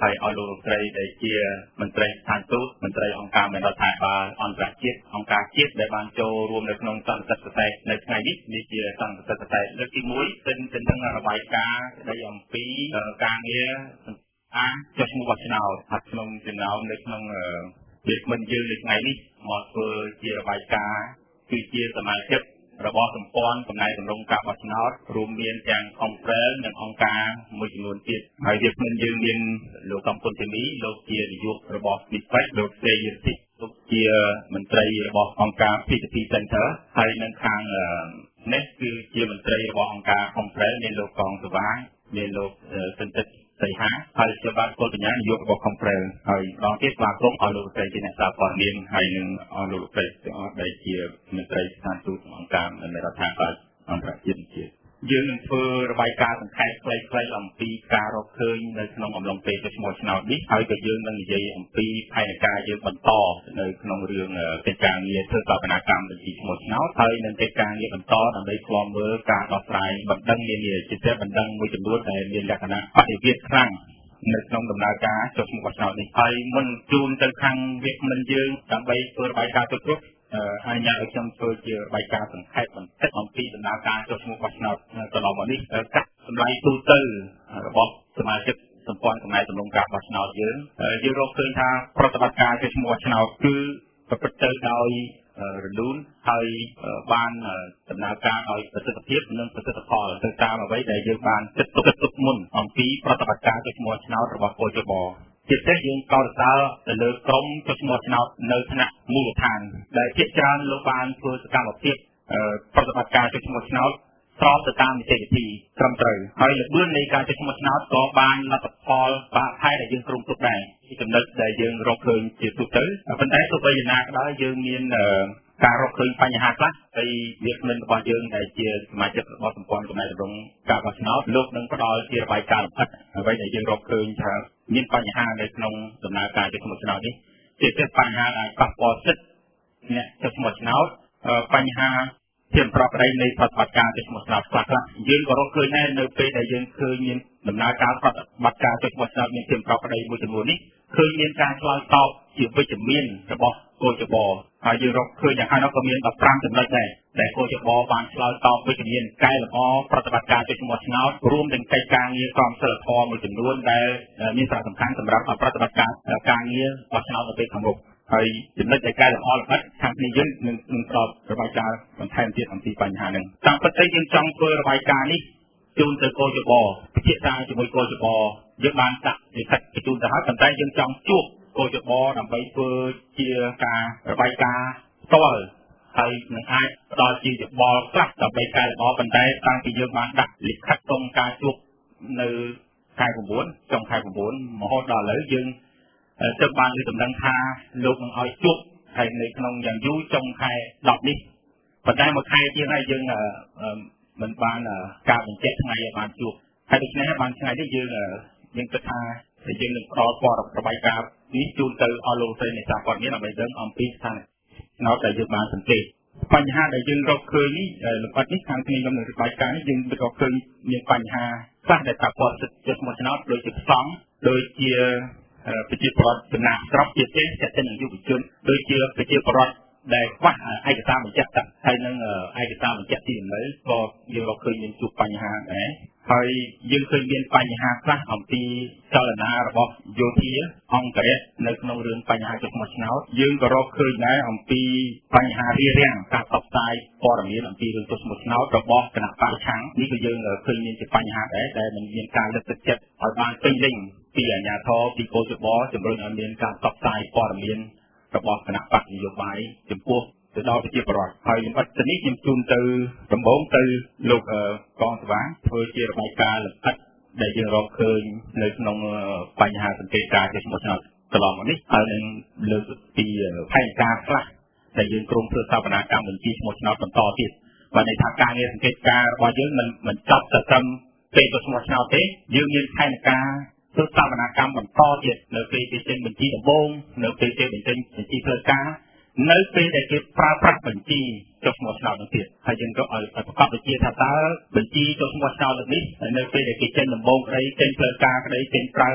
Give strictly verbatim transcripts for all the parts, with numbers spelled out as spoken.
ហើយឲ្យលោកស្រីដែលជាមន្ត្រីស្ថានទូតមន្ត្រីអង្គការមានរដ្ឋាភិបាលអន្តរជាតិអង្គការជាតិដែលបានចូលរួមនៅក្នុងសន្និសីទពិសេសនៅថ្ងៃនេះនេះជាសន្និសីទពិសេសលើកទីមួយទិនទិននឹងរបាយការណ៍ស្ដីអំពីការងារអាចចុះឈ្មោះបោះឆ្នោតហើយក្នុងចំណោមនៅក្នុងវាគ្មិនយើងនៅថ្ងៃនេះមកធ្វើជារបាយការណ៍គឺជាសមាជិករបស់សម្ព័ន្ធកំណែតម្រង់ការបោះឆ្នោតរួមមានទាំងអង្គការនិងអង្គការមួយចំនួនទៀតហើយវាគ្មិនយើងមានលោកកំពុនធីមីលោកជានាយករបស់និស្សិតលោកសេយតិលោកជាមន្ត្រីរបស់អង្គការ pê tê pê Center ហើយនៅខាងនេះគឺជាមន្ត្រីរបស់អង្គការអង្គការមានលោកកងសវាងមានលោកសិនតិតសីហាហើយជាបាទពលបញ្ញានាយករបស់អង្គការហើយដល់ទៀតស្វាគមន៍ឲ្យលោកស្រីជាអ្នកសារព័ត៌មានហើយនឹងឲ្យលោកស្រីទាំងអស់ដែលជាមន្ត្រីស្ថានទូតអង្គការនៃរដ្ឋាភិបាលអន្តរជាតិជាតិយើងនឹងធ្វើរបាយការណ៍សង្ខេបខ្លីៗអំពីការរកឃើញនៅក្នុងអំឡុងពេលចុះឈ្មោះឆ្នោតនេះហើយក៏យើងនឹងនិយាយអំពីផែនការយើងបន្តនៅក្នុងរឿងកិច្ចការងារធ្វើសវនកម្មបញ្ជីឈ្មោះឆ្នោតហើយនឹងកិច្ចការងារបន្តដើម្បីស្វែងមើលការដោះស្រាយបណ្ដឹងនានាជាតែបណ្ដឹងមួយចំនួនដែលមានលក្ខណៈបដិវេតខ្លាំងនៅក្នុងដំណើរការចុះឈ្មោះបោះឆ្នោតនេះហើយមុនជូនទៅខាងវាគ្មិនយើងដើម្បីធ្វើរបាយការណ៍ទុកគ្រប់អនុញ្ញាតឲ្យខ្ញុំធ្វើជារបាយការណ៍សង្ខេបបន្តិចអំពីដំណើរការចុះឈ្មោះបោះឆ្នោតកន្លងមកនេះកាត់សម្លាយទូទៅរបស់សមាជិកសម្ព័ន្ធកំណែតម្រង់ការបោះឆ្នោតយើងយើងរកឃើញថាប្រតិបត្តិការចុះឈ្មោះបោះឆ្នោតគឺប្រព្រឹត្តទៅដោយរលូនហើយបានដំណើរការដោយប្រសិទ្ធភាពនិងប្រសិទ្ធផលទៅតាមអ្វីដែលយើងបានគិតទុកទុកមុនអំពីប្រតិបត្តិការចុះឈ្មោះឆ្នោតរបស់កោជបជាពិសេសយើងកោតសរទៅលើក្រុមចុះឈ្មោះឆ្នោតនៅថ្នាក់មូលដ្ឋានដែលភាគច្រើនលោកបានធ្វើសកម្មភាពប្រតិបត្តិការចុះឈ្មោះឆ្នោតស្របទៅតាមនីតិវិធីត្រឹមត្រូវហើយល្បឿននៃការចុះឈ្មោះឆ្នោតក៏បានលទ្ធផលបាក់ផែដែលយើងគ្រោងទុកដែរជាចំណុចដែលយើងរកឃើញជាទូទៅប៉ុន្តែទោះបីយ៉ាងណាក៏ដោយយើងមានការរកឃើញបញ្ហាខ្លះពីវាគ្មិនរបស់យើងដែលជាសមាជិករបស់សម្ព័ន្ធកំណែតម្រង់ការបោះឆ្នោតលោកនឹងផ្ដល់ជារបាយការណ៍លម្អិតអ្វីដែលយើងរកឃើញថាមានបញ្ហានៅក្នុងដំណើរការចុះឈ្មោះឆ្នោតនេះជាពិសេសបញ្ហាដែលប៉ះពាល់សិទ្ធិអ្នកចុះឈ្មោះឆ្នោតបញ្ហាជាប្រកបនៃប្រតិបត្តិការចុះឈ្មោះឆ្នោតខ្លះខ្លះយើងក៏រកឃើញដែរនៅពេលដែលយើងឃើញមានដំណើរការប្រតិបត្តិការចុះឈ្មោះឆ្នោតមានជាប្រកបនៃមួយចំនួននេះឃើញមានការឆ្លើយតបជាវិជ្ជមានរបស់កោជបហើយយើងរកឃើញយ៉ាងហោចណាស់ក៏មានដប់ប្រាំចំណុចដែរដែលកោជបបានឆ្លើយតបវិជ្ជមានកែលម្អប្រតិបត្តិការចុះឈ្មោះឆ្នោតរួមទាំងកិច្ចការងារក្រមសីលធម៌មួយចំនួនដែលមានសារៈសំខាន់សម្រាប់ប្រតិបត្តិការការងារបោះឆ្នោតនៅពេលខាងមុខហើយចំណុចដែលកែលម្អលម្អិតខាងនេះយើងនឹងនឹងស្របរបាយការណ៍បន្ថែមទៀតអំពីបញ្ហាហ្នឹងតាមពិតទៅយើងចង់ធ្វើរបាយការណ៍នេះជូនទៅកោជបពិភាក្សាជាមួយកោជបយើងបានដាក់លិខិតបញ្ជូនទៅហើយប៉ុន្តែយើងចង់ជួបកោជបដើម្បីធ្វើជាការរបាយការណ៍ផ្ទាល់ហើយនឹងអាចផ្ដល់ជាយោបល់ខ្លះដើម្បីកែលម្អប៉ុន្តែតាំងពីយើងបានដាក់លិខិតសុំការជួបនៅខែ9ចុងខែ9រហូតដល់ឥឡូវយើងទើបបានលើកដំណឹងថាលោកនឹងឲ្យជួបហើយនៅក្នុងយ៉ាងយូរចុងខែដប់នេះប៉ុន្តែមួយខែជាងហើយយើងមិនបានការបញ្ជាក់ថ្ងៃឲ្យបានជួបហើយដូច្នេះបានថ្ងៃនេះយើងយើងគិតថាយើងនឹងផ្ដល់ព័ត៌មានរបាយការណ៍នេះជូនទៅអស់លោកស្រីនៃសារព័ត៌មានដើម្បីដឹងអំពីស្ថានភាពនៅតែយើងបានសង្កេតបញ្ហាដែលយើងរកឃើញនេះលម្អិតនេះខាងគ្នាខ្ញុំនឹងរបាយការណ៍នេះយើងរកឃើញមានបញ្ហាខ្លះដែលប៉ះពាល់សិទ្ធិចុះឈ្មោះឆ្នោតដូចជាផ្សំដូចជាប្រជាពលរដ្ឋចំណាក់ស្រុកជាទេស្ថិតនឹងយុវជនដូចជាប្រជាពលរដ្ឋដែលខ្វះឯកសារបញ្ជាក់ទឹកហើយនឹងឯកសារបញ្ជាក់ទីលំនៅក៏យើងរកឃើញមានជួបបញ្ហាដែរហើយយើងឃើញមានបញ្ហាខ្លះអំពីចលនារបស់យោធាអង្គរៈនៅក្នុងរឿងបញ្ហាចុះឈ្មោះឆ្នោតយើងក៏រកឃើញដែរអំពីបញ្ហារារាំងការផ្សព្វផ្សាយព័ត៌មានអំពីរឿងចុះឈ្មោះឆ្នោតរបស់គណៈបព្វឆាំងនេះក៏យើងឃើញមានជាបញ្ហាដែរដែលមិនមានការលើកទឹកចិត្តឲ្យបានពេញលេញពីអាជ្ញាធរពីកោជបជំរុញឲ្យមានការផ្សព្វផ្សាយព័ត៌មានរបស់គណៈបព្វនយោបាយចំពោះទៅដល់ប្រជាពលរដ្ឋហើយលម្អិតទៅនេះខ្ញុំជូនទៅដំបូងទៅលោកកងស្វាងធ្វើជារបាយការណ៍លម្អិតដែលយើងរកឃើញនៅក្នុងបញ្ហាសង្កេតការណ៍ចុះឈ្មោះឆ្នោតកន្លងមកនេះហើយនឹងលើកពីផែនការខ្លះដែលយើងក្រុមធ្វើសវនកម្មបញ្ជីឈ្មោះឆ្នោតបន្តទៀតបាទន័យថាការងារសង្កេតការណ៍របស់យើងមិនមិនចប់តែត្រឹមពេលចុះឈ្មោះឆ្នោតទេយើងមានផែនការធ្វើសវនកម្មបន្តទៀតនៅពេលគេចេញបញ្ជីដំបូងនៅពេលគេបញ្ចេញបញ្ជីផ្លូវការនៅពេលដែលគេប្រើប្រាស់បញ្ជីចុះឈ្មោះឆ្នោតនោះទៀតហើយយើងក៏ឲ្យប្រកបវិជាថាតើបញ្ជីចុះឈ្មោះឆ្នោតនេះនៅពេលដែលគេចេញដំបូងក្តីចេញផ្លូវការក្តីចេញប្រើ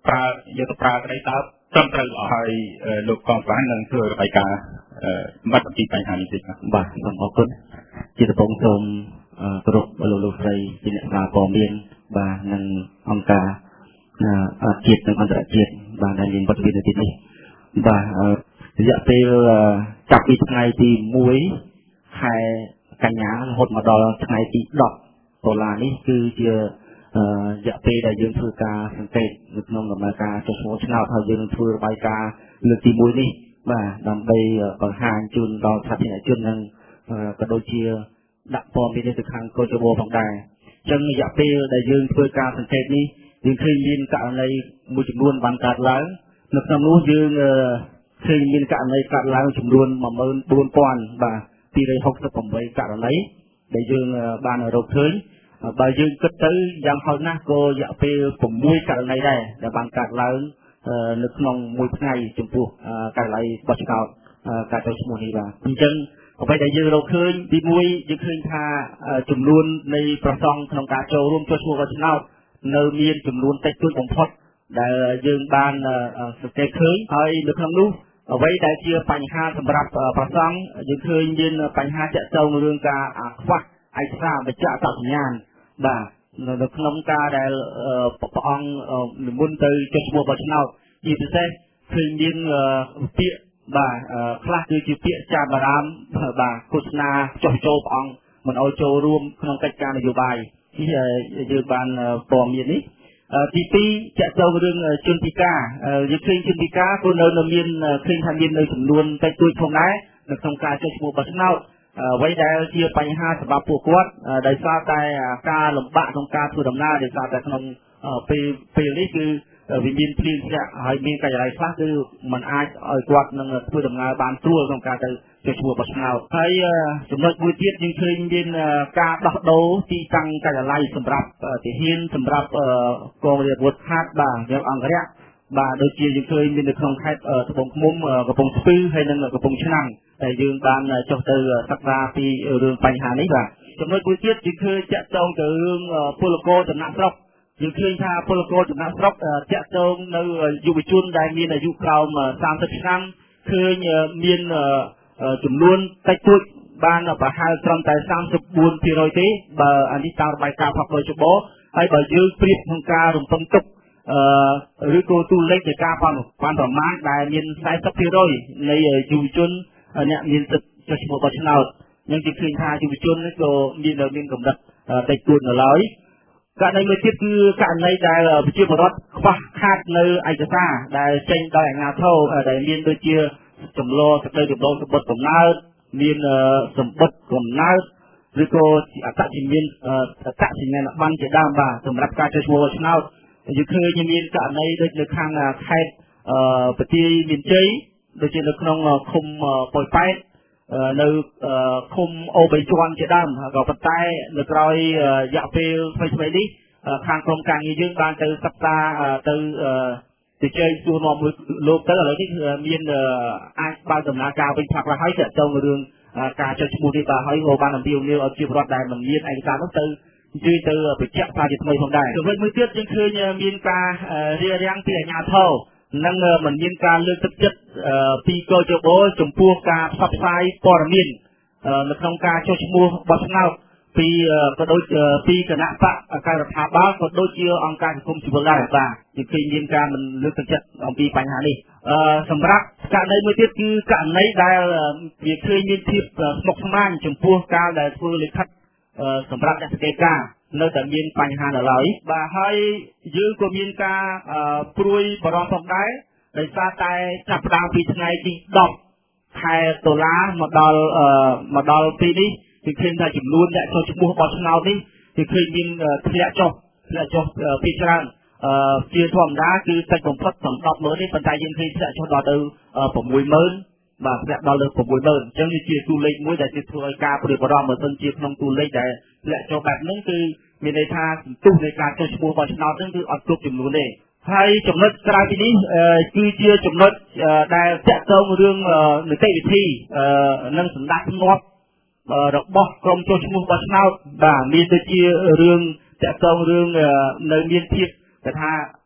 ប្រើយកទៅប្រើត្រីតើត្រឹមត្រូវឲ្យលោកកងស្វានឹងធ្វើរបាយការណ៍បាត់ពីបញ្ហានេះទេបាទសូមអរគុណជាដំបូងសូមគោរពលោកលោកស្រីជាអ្នកសារព័ត៌មានបាទនិងអង្គការជាតិនិងអន្តរជាតិបាទដែលមានវត្តមាននៅទីនេះបាទរយៈពេលចាប់ពីថ្ងៃទីមួយខែកញ្ញារហូតមកដល់ថ្ងៃទីដប់ដុល្លារនេះគឺជារយៈពេលដែលយើងធ្វើការសង្កេតនៅក្នុងដំណើរការចុះឈ្មោះឆ្នោតហើយយើងនឹងធ្វើរបាយការណ៍លើកទីមួយនេះបាទដើម្បីបង្ហាញជូនដល់សាធារណជននិងក៏ដូចជាដាក់ព័ត៌មានទៅខាងកោជបផងដែរអញ្ចឹងរយៈពេលដែលយើងធ្វើការសង្កេតនេះយើងឃើញមានករណីមួយចំនួនបានកើតឡើងនៅក្នុងនោះយើងឃើញមានករណីកើតឡើងចំនួនmột nghìn bốn trămបាទពីររយហុកសិបប្រាំបីករណីដែលយើងបានរកឃើញបើយើងគិតទៅយ៉ាងហោចណាស់ក៏រយៈពេលsáuករណីដែរដែលបានកើតឡើងនៅក្នុងមួយថ្ងៃចំពោះករណីបោះឆ្នោតការចូលឈ្មោះនេះបាទអញ្ចឹងអ្វីដែលយើងរកឃើញទីមួយយើងឃើញថាចំនួននៃប្រសង់ក្នុងការចូលរួមចូលឈ្មោះបោះឆ្នោតនៅមានចំនួនតិចតួចបំផុតដែលយើងបានសង្កេតឃើញហើយនៅក្នុងនោះអ្វីដែលជាបញ្ហាសម្រាប់ប្រសង់យើងឃើញមានបញ្ហាទាក់ទងរឿងការខ្វះឯកសារបញ្ជាក់អត្តសញ្ញាណបាទនៅក្នុងការដែលព្រះអង្គនិមន្តទៅចុះឈ្មោះបោះឆ្នោតជាពិសេសឃើញមានពាក្យបាទខ្លះគឺជាពាក្យចាបអារាមបាទឃោសនាចុះចូលព្រះអង្គមិនឲ្យចូលរួមក្នុងកិច្ចការនយោបាយនេះយើងបានព័ត៌មាននេះទីពីរចាក់ចូលរឿងជនពិការយើងឃើញជនពិការក៏នៅមានឃើញថាមាននៅចំនួនតិចតួចផងដែរនៅក្នុងការចុះឈ្មោះបោះឆ្នោតអ្វីដែលជាបញ្ហាសម្រាប់ពួកគាត់ដោយសារតែការលំបាកក្នុងការធ្វើដំណើរដោយសារតែក្នុងពេលពេលនេះគឺវាមានភ្លៀងធ្លាក់ហើយមានកាយរ៉ៃខ្លះគឺมันអាចឲ្យគាត់នឹងធ្វើដំណើរបានស្រួលក្នុងការទៅចុះឈ្មោះបោះឆ្នោតហើយចំណុចមួយទៀតយើងឃើញមានការដោះដូរទីតាំងកាយរ៉ៃសម្រាប់ទាហានសម្រាប់កងរាជអាវុធហត្ថបាទយើងអង្គរៈបាទដូចជាយើងឃើញមាននៅក្នុងខេត្តត្បូងឃ្មុំកំពង់ស្ពឺហើយនិងកំពង់ឆ្នាំងតែយើងបានចុះទៅសិក្សាពីរឿងបញ្ហានេះបាទចំណុចមួយទៀតយើងឃើញចាក់ចងទៅរឿងពលករចំណាក់ស្រុកយើងឃើញថាពលករចំណាក់ស្រុកចាក់ចងនៅយុវជនដែលមានអាយុក្រោមសាមសិបឆ្នាំឃើញមានចំនួនតិចតួចបានប្រហែលត្រឹមតែសាមសិបបួនភាគរយទេបើអានេះតាមរបាយការណ៍ផកជបហើយបើយើងប្រៀបក្នុងការរំពឹងទុកអឺឬក៏ទូលេខនៃការបានបានប្រមាណដែលមានខ្សែសិបភាគរយនៃយុវជនអ្នកមានសិទ្ធិចុះឈ្មោះបោះឆ្នោតយើងជឿឃើញថាយុវជននេះក៏មានមានកម្រិតតិចតួចនៅឡើយករណីមួយទៀតគឺករណីដែលប្រជាពលរដ្ឋខ្វះខាតនៅឯកសារដែលចេញដោយអាជ្ញាធរដែលមានដូចជាចម្លងសេចក្តីដំណោសម្បត្តិកំណើតមានសម្បត្តិកំណើតឬក៏អត្តសញ្ញាណអត្តសញ្ញាណប័ណ្ណជាដើមបាទសម្រាប់ការចុះឈ្មោះបោះឆ្នោតយើងឃើញមានករណីដូចនៅខាងខេត្តបន្ទាយមានជ័យដូចជានៅក្នុងឃុំប៉ោយប៉ែតនៅឃុំអូបីជាន់ជាដើមក៏ប៉ុន្តែនៅក្រោយរយៈពេលថ្មីៗនេះខាងក្រុមការងារយើងបានទៅសិក្សាទៅទៅជ័យសួរនាំលោកទៅឥឡូវនេះមានអាចបើកដំណើរការវិញផាក់ខ្លះហើយចាក់ចងរឿងការចុះឈ្មោះនេះបាទហើយក៏បានអំពាវនាវឲ្យប្រជាពលរដ្ឋដែលមិនមានឯកសារនោះទៅអញ្ជើញទៅបញ្ជាក់សារជាថ្មីផងដែរចំណុចមួយទៀតយើងឃើញមានការរារាំងពីអាជ្ញាធរនិងមិនមានការលើកទឹកចិត្តពីកោជបចំពោះការផ្សព្វផ្សាយព័ត៌មាននៅក្នុងការចុះឈ្មោះបោះឆ្នោតពីក៏ដូចពីគណៈបកការរដ្ឋាភិបាលក៏ដូចជាអង្គការសង្គមស៊ីវិលដែរបាទយើងឃើញមានការមិនលើកទឹកចិត្តអំពីបញ្ហានេះសម្រាប់ករណីមួយទៀតគឺករណីដែលវាឃើញមានភាពស្មុគស្មាញចំពោះការដែលធ្វើលិខិតសម្រាប់អ្នកសង្កេតការណ៍នៅតែមានបញ្ហានៅឡើយបាទហើយយើងក៏មានការព្រួយបារម្ភផងដែរដោយសារតែចាប់ផ្ដើមពីថ្ងៃទីដប់ខែតុលាមកដល់មកដល់ពេលនេះគឺឃើញថាចំនួនអ្នកចូលឈ្មោះបោះឆ្នោតនេះគឺឃើញមានធ្លាក់ចុះធ្លាក់ចុះពីច្រើនជាធម្មតាគឺតិចបំផុតសម្រាប់មើលនេះប៉ុន្តែយើងឃើញធ្លាក់ចុះដល់ទៅ60000បាទធ្លាក់ដល់ទៅ60000អញ្ចឹងវាជាតួលេខមួយដែលធ្វើឲ្យការព្រួយបារម្ភបើមិនជាក្នុងតួលេខដែលធ្លាក់ចុះបែបហ្នឹងគឺមានន័យថាសន្ទុះនៃការចុះឈ្មោះបោះឆ្នោតហ្នឹងគឺអត់គ្រប់ចំនួនទេហើយចំណុចក្រៅពីនេះគឺជាចំណុចដែលតាក់ទងរឿងនីតិវិធីនិងសម្ដាប់ធ្នាប់របស់ក្រុមចុះឈ្មោះបោះឆ្នោតបាទមានដូចជារឿងតាក់ទងរឿងនៅមានភាពគេថា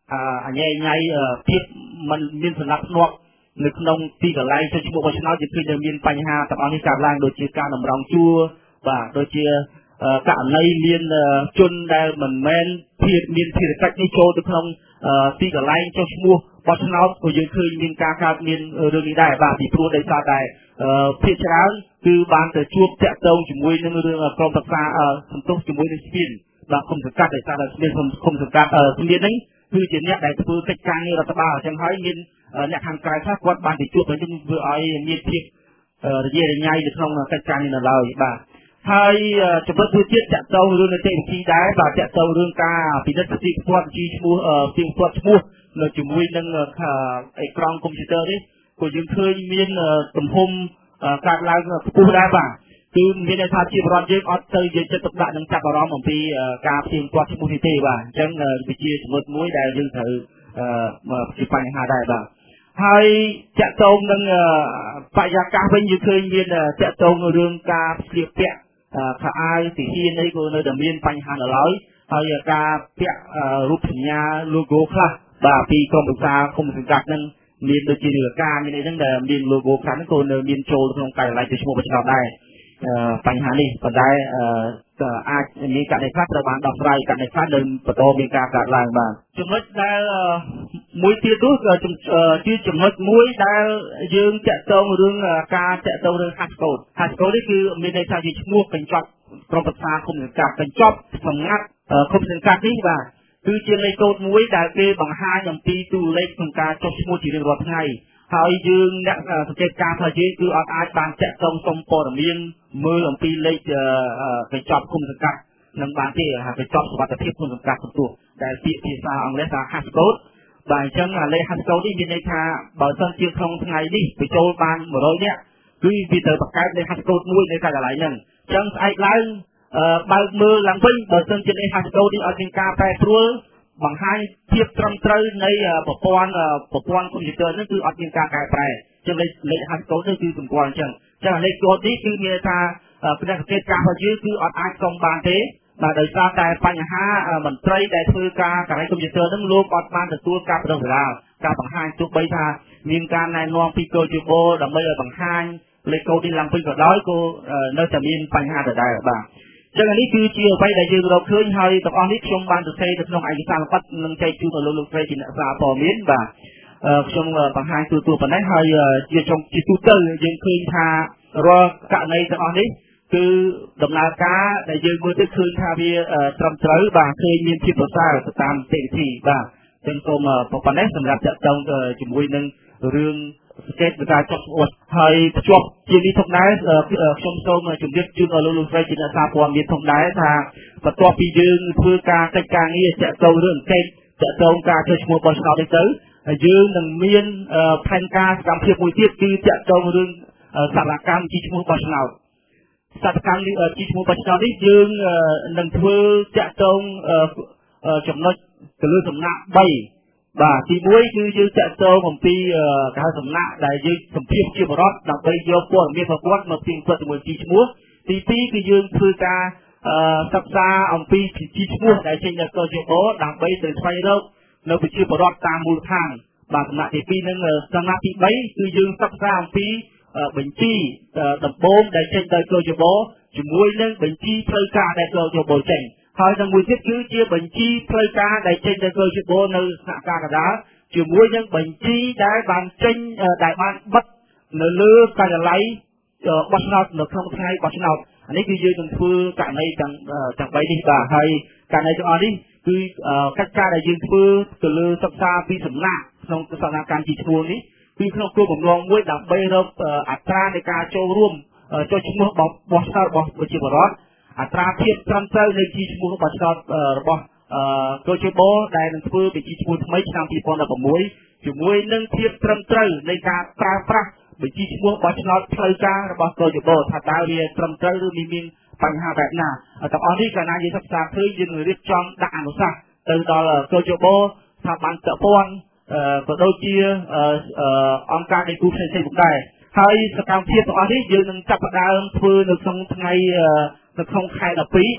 អញ្ញែញ៉ៃភាពមិនមានសំណាក់ធ្នាប់នៅក្នុងទីកន្លែងចុះឈ្មោះបោះឆ្នោតយើងឃើញមានបញ្ហាទាំងអស់នេះកើតឡើងដូចជាការតម្រង់ជួរបាទដូចជាករណីមានជនដែលមិនមែនភាពមានភារកិច្ចនេះចូលទៅក្នុងទីកន្លែងចុះឈ្មោះបោះឆ្នោតក៏យើងឃើញមានការកើតមានរឿងនេះដែរបាទពីព្រោះដោយសារតែភាគច្រើនគឺបានទៅជួបតាក់ទងជាមួយនឹងរឿងក្រុមប្រឹក្សាសន្ទុះជាមួយនឹងស្ពានបាទគុំសង្កាត់ដោយសារតែស្ពានគុំសង្កាត់ស្ពាននេះគឺជាអ្នកដែលធ្វើកិច្ចការងាររដ្ឋបាលអញ្ចឹងហើយមានអ្នកខាងក្រៅខ្លះគាត់បានទៅជួបហើយនឹងធ្វើឲ្យមានភាពរញ៉េរញ៉ៃនៅក្នុងកិច្ចការនេះនៅឡើយបាទហើយចំណុចមួយទៀតតាក់ទងរឿងនីតិវិធីដែរបាទតាក់ទងរឿងការពិនិត្យផ្ទាល់ផ្ទាត់ជីឈ្មោះផ្ទាល់ផ្ទាត់ឈ្មោះនៅជាមួយនឹងអេក្រង់កុំព្យូទ័រនេះក៏យើងឃើញមានទំហំកើតឡើងខ្ពស់ដែរបាទគឺមានន័យថាជាបរិបទយើងអត់ទៅយកចិត្តទុកដាក់នឹងចាប់អារម្មណ៍អំពីការផ្ទាល់ផ្ទាត់ឈ្មោះនេះទេបាទអញ្ចឹងវាជាចំណុចមួយដែលយើងត្រូវជាបញ្ហាដែរបាទហើយតាក់ទងនឹងបរិយាកាសវិញយើងឃើញមានតាក់ទងរឿងការស្លៀកពាក់ខោអាវទាហានអីក៏នៅតែមានបញ្ហានៅឡើយហើយការពាក់រូបសញ្ញា logo ខ្លះបាទពីក្រុមប្រឹក្សាគុំសង្កាត់នឹងមានដូចជារឿងការមានអីហ្នឹងដែលមាន logo ខ្លះហ្នឹងក៏នៅមានចូលក្នុងការិយាល័យឈ្មោះបោះឆ្នោតដែរបញ្ហានេះប៉ុន្តែអាចមានករណីខ្លះត្រូវបានដោះស្រាយករណីខ្លះនៅបន្តមានការកើតឡើងបាទចំណុចដែលមួយទៀតនោះជាចំណុចមួយដែលយើងតាក់ទងរឿងការតាក់ទងរឿង hash code hash code នេះគឺមានន័យថាជាឈ្មោះកញ្ចប់ក្រុមប្រឹក្សាគុំសង្កាត់កញ្ចប់សម្ងាត់គុំសង្កាត់នេះបាទគឺជាលេខកូដមួយដែលគេបង្ហាញអំពីតួលេខក្នុងការចុះឈ្មោះជារៀងរាល់ថ្ងៃហើយយើងអ្នកសង្កេតការណ៍ថាយើងគឺអត់អាចបានតាក់ទងសុំព័ត៌មានមើលអំពីលេខកញ្ចប់គុំសង្កាត់នឹងបានទេហើយកញ្ចប់សុវត្ថិភាពគុំសង្កាត់បន្ទោះដែលពាក្យភាសាអង់គ្លេសថា hash code បាទអញ្ចឹងលេខ hash code នេះមានន័យថាបើសិនជាក្នុងថ្ងៃនេះបញ្ចូលបានone hundredនាក់គឺវាត្រូវបង្កើតលេខ hash code មួយនៅការិយាល័យហ្នឹងអញ្ចឹងស្អែកឡើងបើកមើលឡើងវិញបើសិនជាលេខ hash code នេះអត់មានការប្រែប្រួលបង្ហាញភាពត្រឹមត្រូវនៃប្រព័ន្ធប្រព័ន្ធកុំព្យូទ័រនេះគឺអត់មានការកែប្រែចឹងលេខលេខ hash code នេះគឺសម្គាល់អញ្ចឹងចឹងលេខ code នេះគឺមានថាផ្នែកសង្កេតការរបស់យើងគឺអត់អាចសុំបានទេបាទដោយសារតែបញ្ហាមន្ត្រីដែលធ្វើការការិយាកុំព្យូទ័រនឹងលោកអត់បានទទួលការបណ្ដុះបណ្ដាលការបង្ហាញទោះបីថាមានការណែនាំពីកោជបដើម្បីឲ្យបង្ហាញលេខ code នេះឡើងវិញក៏ដោយក៏នៅតែមានបញ្ហាដដែលបាទចឹងនេះគឺជាអ្វីដែលយើងរកឃើញហើយទាំងអស់នេះខ្ញុំបានសរសេរនៅក្នុងឯកសារលម្អិតនឹងចែកជូនដល់លោកលោកស្រីជាអ្នកសារព័ត៌មានបាទខ្ញុំបង្ហាញទូទួលប៉ុណ្ណេះហើយជាចុងជាទូទៅយើងឃើញថារាល់ករណីទាំងអស់នេះគឺដំណើរការដែលយើងមើលទៅឃើញថាវាត្រឹមត្រូវបាទឃើញមានភាពប្រសើរទៅតាមនីតិវិធីបាទចឹងសូមប៉ុណ្ណេះសម្រាប់ចាក់តងជាមួយនឹងរឿងសង្កេតការចុះឈ្មោះហើយភ្ជាប់ជានេះផងដែរខ្ញុំសូមជម្រាបជូនដល់លោកលោកស្រីជាអ្នកសារព័ត៌មានផងដែរថាបន្ទាប់ពីយើងធ្វើការកិច្ចការងារចាក់តងរឿងអង្កេតចាក់តងការចុះឈ្មោះបោះឆ្នោតនេះទៅយើងនឹងមានផែនការសកម្មភាពមួយទៀតគឺចាក់តងរឿងសកម្មជីឈ្មោះបោះឆ្នោតសកម្មជីឈ្មោះបោះឆ្នោតនេះយើងនឹងធ្វើចាក់តងចំណុចទៅលើសំណាក់threeបាទទីoneគឺយើងចាក់ទងអំពីកៅសំណាក់ដែលយើងសម្ភាសជាបរិបទដើម្បីយកព័ត៌មានប្រព័ន្ធមកពីផ្ទាត់ជាមួយជីឈ្មោះទីtwoគឺយើងធ្វើការសិក្សាអំពីជីឈ្មោះដែលចេញដល់កោជបដើម្បីទៅស្វែងរកនៅប្រជាពលរដ្ឋតាមមូលដ្ឋានបាទសំណាក់ទីtwoនឹងសំណាក់ទីthreeគឺយើងសិក្សាអំពីបញ្ជីដំបូងដែលចេញដោយកោជបជាមួយនឹងបញ្ជីផ្លូវការដែលកោជបចេញហើយនឹងមួយទៀតគឺជាបញ្ជីផ្លូវការដែលចេញទៅកោជបនៅស្នាក់ការកណ្ដាលជាមួយនឹងបញ្ជីដែលបានចេញដែលបានបិទនៅលើការិយាល័យបោះឆ្នោតនៅក្នុងថ្ងៃបោះឆ្នោតអានេះគឺយើងនឹងធ្វើករណីទាំងទាំង3នេះបាទហើយករណីទាំងអស់នេះគឺកិច្ចការដែលយើងធ្វើទៅលើសិក្សាពីសំណាក់ក្នុងសកម្មកម្មជីឈ្មោះនេះគឺក្នុងគោលបំណងមួយដើម្បីរកអត្រានៃការចូលរួមចុះឈ្មោះបោះឆ្នោតរបស់ប្រជាពលរដ្ឋអត្រាភាពត្រឹមត្រូវនៃជីឈ្មោះបោះឆ្នោតរបស់កោជបដែលនឹងធ្វើបញ្ជីឈ្មោះថ្មីឆ្នាំtwo thousand sixteenជាមួយនឹងភាពត្រឹមត្រូវនៃការប្រើប្រាស់បញ្ជីឈ្មោះបោះឆ្នោតផ្លូវការរបស់កោជបថាតើវាត្រឹមត្រូវឬមានបញ្ហាបែបណាទាំងអស់នេះកាលណាយើងសិក្សាឃើញយើងរៀបចំដាក់អនុសាសន៍ទៅដល់កោជបស្ថាប័នពាក់ព័ន្ធក៏ដូចជាអង្គការដៃគូផ្សេងៗផងដែរហើយសកម្មភាពទាំងអស់នេះយើងនឹងចាប់ផ្ដើមធ្វើនៅក្នុងថ្ងៃនៅក្នុងខែtwelveបាទ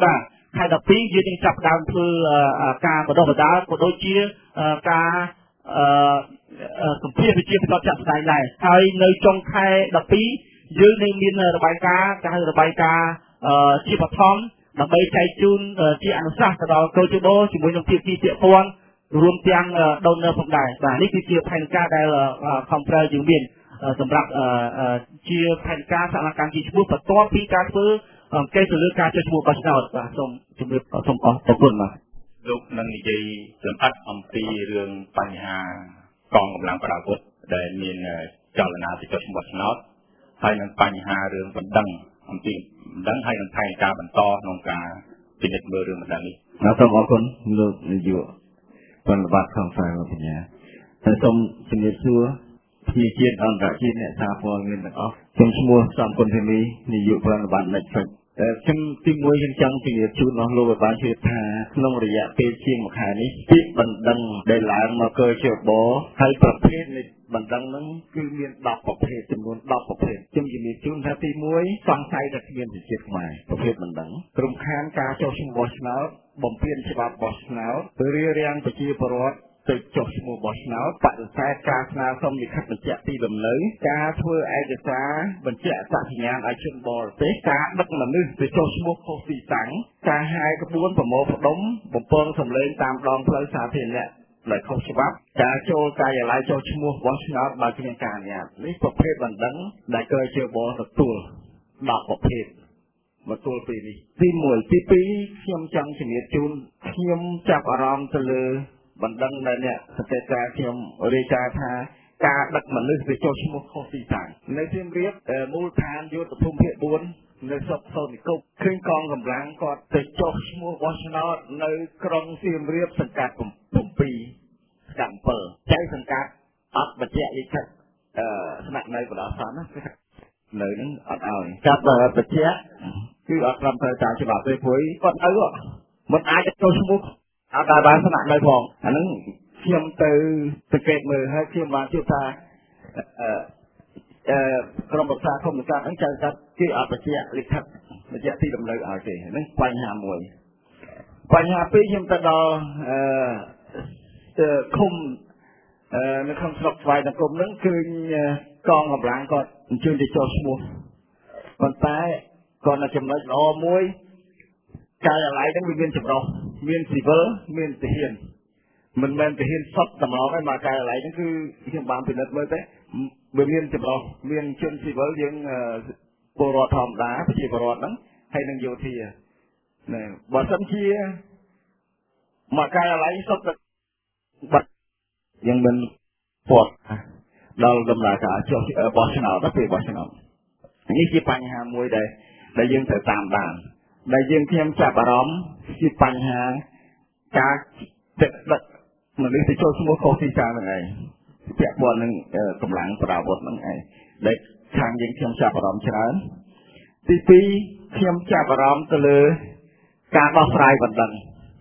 ខែដប់ពីរយើងនឹងចាប់ផ្ដើមធ្វើការបណ្ដុះបណ្ដាលក៏ដូចជាការសម្ភារវិជាផ្ទាល់ចាក់ស្ដែងដែរហើយនៅចុងខែដប់ពីរយើងនឹងមានរបាយការណ៍គេហៅរបាយការណ៍ជាបឋមដើម្បីចែកជូនជាអនុសាសន៍ទៅដល់កោជបជាមួយនឹងភាគីពាក់ព័ន្ធរួមទាំង donor ផងដែរបាទនេះគឺជាផែនការដែល Conference យើងមានសម្រាប់ជាផែនការសកម្មកម្មជាឈ្មោះបន្ទាប់ពីការធ្វើគេទៅលើការចុះឈ្មោះបោះឆ្នោតបាទសូមជម្រាបសូមអរគុណបាទលោកនឹងនិយាយសម្អាតអំពីរឿងបញ្ហាកងកម្លាំងប្រដាប់អាវុធដែលមានចលនាទៅចុះឈ្មោះបោះឆ្នោតហើយនឹងបញ្ហារឿងបណ្ដឹងអំពីបណ្ដឹងហើយនឹងថែការបន្តក្នុងការពិនិត្យមើលរឿងបណ្ដឹងនេះសូមអរគុណលោកនាយកបណ្ឌបាត់ของฝ่ายបញ្ញាហើយសូមជំរាបសួរជាជាតិអន្តរជាតិអ្នកសារព័ត៌មានទាំងអស់ខ្ញុំឈ្មោះសំគុណធីមីនាយកបណ្ឌបាត់ Netflix ខ្ញុំទីមួយខ្ញុំចង់ជំរាបជូនដល់លោកឲ្យបានជឿថាក្នុងរយៈពេលជាងមួយខែនេះពាក្យបណ្ដឹងដែលឡើងមកកើជាបហើយប្រភេទនៃបណ្ដឹងហ្នឹងគឺមានដប់ប្រភេទចំនួនដប់ប្រភេទខ្ញុំជំរាបជូនថាទីមួយសង្ស័យថាគ្មានជាជាតិខ្មែរប្រភេទបណ្ដឹងក្រុមខានការចុះឈ្មោះបោះឆ្នោតបំពេញច្បាប់បោះឆ្នោតរារាំងប្រជាពលរដ្ឋទៅចុះឈ្មោះបោះឆ្នោតបដិសេធការស្នើសុំលិខិតបញ្ជាក់ទីលំនៅការធ្វើឯកសារបញ្ជាក់អត្តសញ្ញាណឲ្យជនបរទេសការដឹកមនុស្សទៅចុះឈ្មោះខុសទីតាំងការហាយក្បួនប្រមូលផ្ដុំបំពងសម្លេងតាមដងផ្លូវសាធារណៈដោយខុសច្បាប់ការចូលការិយាល័យចុះឈ្មោះបោះឆ្នោតបើគ្មានការអនុញ្ញាតនេះប្រភេទបណ្ដឹងដែលកើជាបរទទួលដប់ប្រភេទមកទល់ពេលនេះទីមួយទីពីរខ្ញុំចង់ជំរាបជូនខ្ញុំចាប់អារម្មណ៍ទៅលើបណ្ដឹងដែលអ្នកសង្កេតការខ្ញុំរាយការណ៍ថាការដឹកមនុស្សទៅចុះឈ្មោះខុសទីតាំងនៅសៀមរាបមូលដ្ឋានយុទ្ធភូមិភាគបួននៅស្រុកសូនិគប់ឃើញកងកម្លាំងគាត់ទៅចុះឈ្មោះបោះឆ្នោតនៅក្រុងសៀមរាបសង្កាត់7សង្កាត់7ចៅសង្កាត់អត់បញ្ជាក់លិខិតអឺស្នាក់នៅបដិសន្នណានៅនឹងអត់ឲ្យចាប់បញ្ជាក់គឺអត់ត្រឹមត្រូវតាមច្បាប់ទេព្រោះគាត់ទៅមិនអាចចុះឈ្មោះអត់បានស្នាក់នៅផងអាហ្នឹងខ្ញុំទៅសង្កេតមើលហើយខ្ញុំបានជួបថាអឺអឺក្រុមប្រឹក្សាគុំសាស្ត្រហ្នឹងចៅកាត់គេអត់បញ្ជាក់លិខិតបញ្ជាក់ទីលំនៅឲ្យទេហ្នឹងបញ្ហាមួយបញ្ហាពីរខ្ញុំទៅដល់អឺឃុំអឺនៅក្នុងស្រុកស្វាយនគរហ្នឹងគឺកងកម្លាំងគាត់អញ្ជើញទៅចុះឈ្មោះប៉ុន្តែគាត់នៅចំណុចល្អមួយការិយាល័យហ្នឹងវាមានចម្រុះមានស៊ីវិលមានទាហានមិនមែនទាហានសុទ្ធតែមកឯមកការិយាល័យហ្នឹងគឺខ្ញុំបានពិនិត្យមើលទៅវាមានចម្រុះមានជនស៊ីវិលយើងពលរដ្ឋធម្មតាប្រជាពលរដ្ឋហ្នឹងហើយនឹងយោធាណាបើសិនជាមកការិយាល័យសុទ្ធតែបាត់យើងមិនពាត់ដល់ដំណើរការចុះបោះឆ្នោតទៅពេលបោះឆ្នោតនេះជាបញ្ហាមួយដែលដែលយើងត្រូវតាមដានដែលយើងខ្ញុំចាប់អារម្មណ៍ជាបញ្ហាការដឹកមនុស្សទៅចូលឈ្មោះខុសទីតាំងហ្នឹងឯងពាក់ព័ន្ធនឹងកម្លាំងប្រដាប់អាវុធហ្នឹងឯងដែលខាងយើងខ្ញុំចាប់អារម្មណ៍ច្រើនទីពីរខ្ញុំចាប់អារម្មណ៍ទៅលើការដោះស្រាយបណ្ដឹង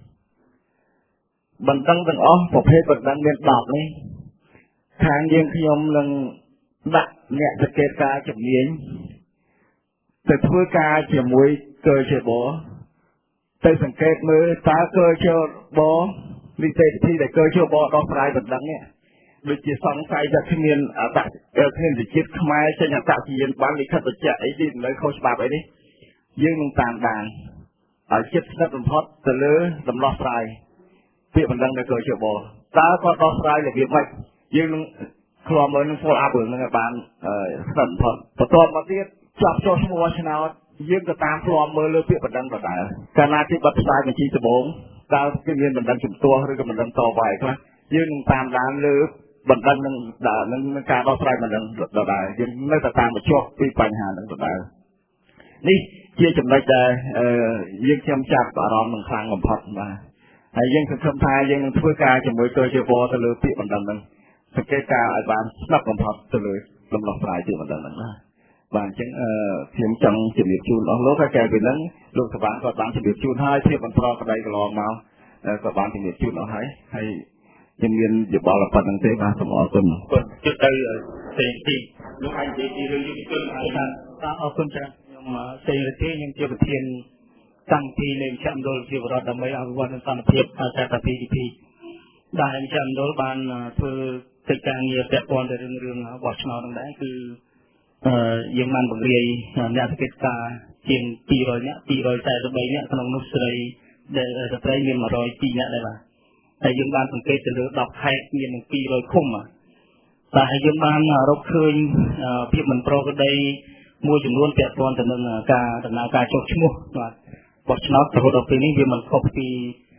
បណ្ដឹងទាំងអស់ប្រភេទបណ្ដឹងមានដប់នេះខាងយើងខ្ញុំនឹងដាក់អ្នកសង្កេតការជំនាញទៅធ្វើការជាមួយកើជាបទៅសង្កេតមើលតើកើជាបនីតិវិធីដែលកើជាបដោះស្រាយបណ្ដឹងនេះដូចជាសង្ស័យថាគ្មានអត្តគ្មានវិជាខ្មែរចេញអត្តសញ្ញាណបានលិខិតបញ្ជាក់អីទីនៅខុសច្បាប់អីនេះយើងនឹងតាមដានឲ្យជិតស្និទ្ធបំផុតទៅលើដំណោះស្រាយពាក្យបណ្ដឹងដែលកើជាបតើគាត់ដោះស្រាយរបៀបម៉េចយើងនឹងឃ្លាំមើលនឹង follow up នឹងឲ្យបានស្និទ្ធបំផុតបន្ទាប់មកទៀតចាប់ចុះឈ្មោះឆ្នោតយើងទៅតាមឃ្លាំមើលលើពាក្យបណ្ដឹងដដែលកាលណាគេបិទផ្សាយបញ្ជីដំបូងតើគេមានបណ្ដឹងជំទាស់ឬក៏បណ្ដឹងតវ៉ាខ្លះយើងនឹងតាមដានលើបណ្ដឹងនឹងនឹងការដោះស្រាយបណ្ដឹងដដែលយើងនៅតែតាមបញ្ចុះពីបញ្ហានឹងដដែលនេះជាចំណុចដែលយើងខ្ញុំចាប់អារម្មណ៍នឹងខ្លាំងបំផុតបាទហើយយើងសង្ឃឹមថាយើងនឹងធ្វើការជាមួយកោជបទៅលើពាក្យបណ្ដឹងនឹងសង្កេតការឲ្យបានស្ដាប់បំផុតទៅលើដំណោះស្រាយពាក្យបណ្ដឹងនឹងណាបាទអញ្ចឹងខ្ញុំចង់ជម្រាបជូនអស់លោកហើយកែពីហ្នឹងលោកសវាងគាត់បានជម្រាបជូនហើយភាពបន្តក្តីកន្លងមកក៏បានជម្រាបជូនអស់ហើយហើយខ្ញុំមានយោបល់ប៉ុណ្្នឹងទេបាទសូមអរគុណគាត់ជិតទៅផ្សេងទីលោកអាចនិយាយពីរឿងយុទ្ធជនហើយថាអរគុណច្រើនខ្ញុំសេរីទេខ្ញុំជាប្រធានកម្មវិធីនៃចាំដុលជាបរដ្ឋដើម្បីអភិវឌ្ឍសន្តិភាពតែតែ พี ดี พี ដែលចាំដុលបានធ្វើកិច្ចការងារពាក់ព័ន្ធទៅរឿងរឿងបោះឆ្នោតហ្នឹងដែរគឺយើងបានបង្រៀនអ្នកសង្កេតការជាងពីររយនាក់ពីររយសែនសិបបីនាក់ក្នុងនោះស្រីដែលស្ត្រីមានមួយរយពីរនាក់ដែរបាទហើយយើងបានសង្កេតទៅលើដប់ខេត្តមាននឹងពីររយឃុំបាទហើយយើងបានរកឃើញភាពមិនប្រក្រតីមួយចំនួនពាក់ព័ន្ធទៅនឹងការដំណើរការចុះឈ្មោះបាទបោះឆ្នោតរហូតដល់ពេលនេះវាមិនខុសពី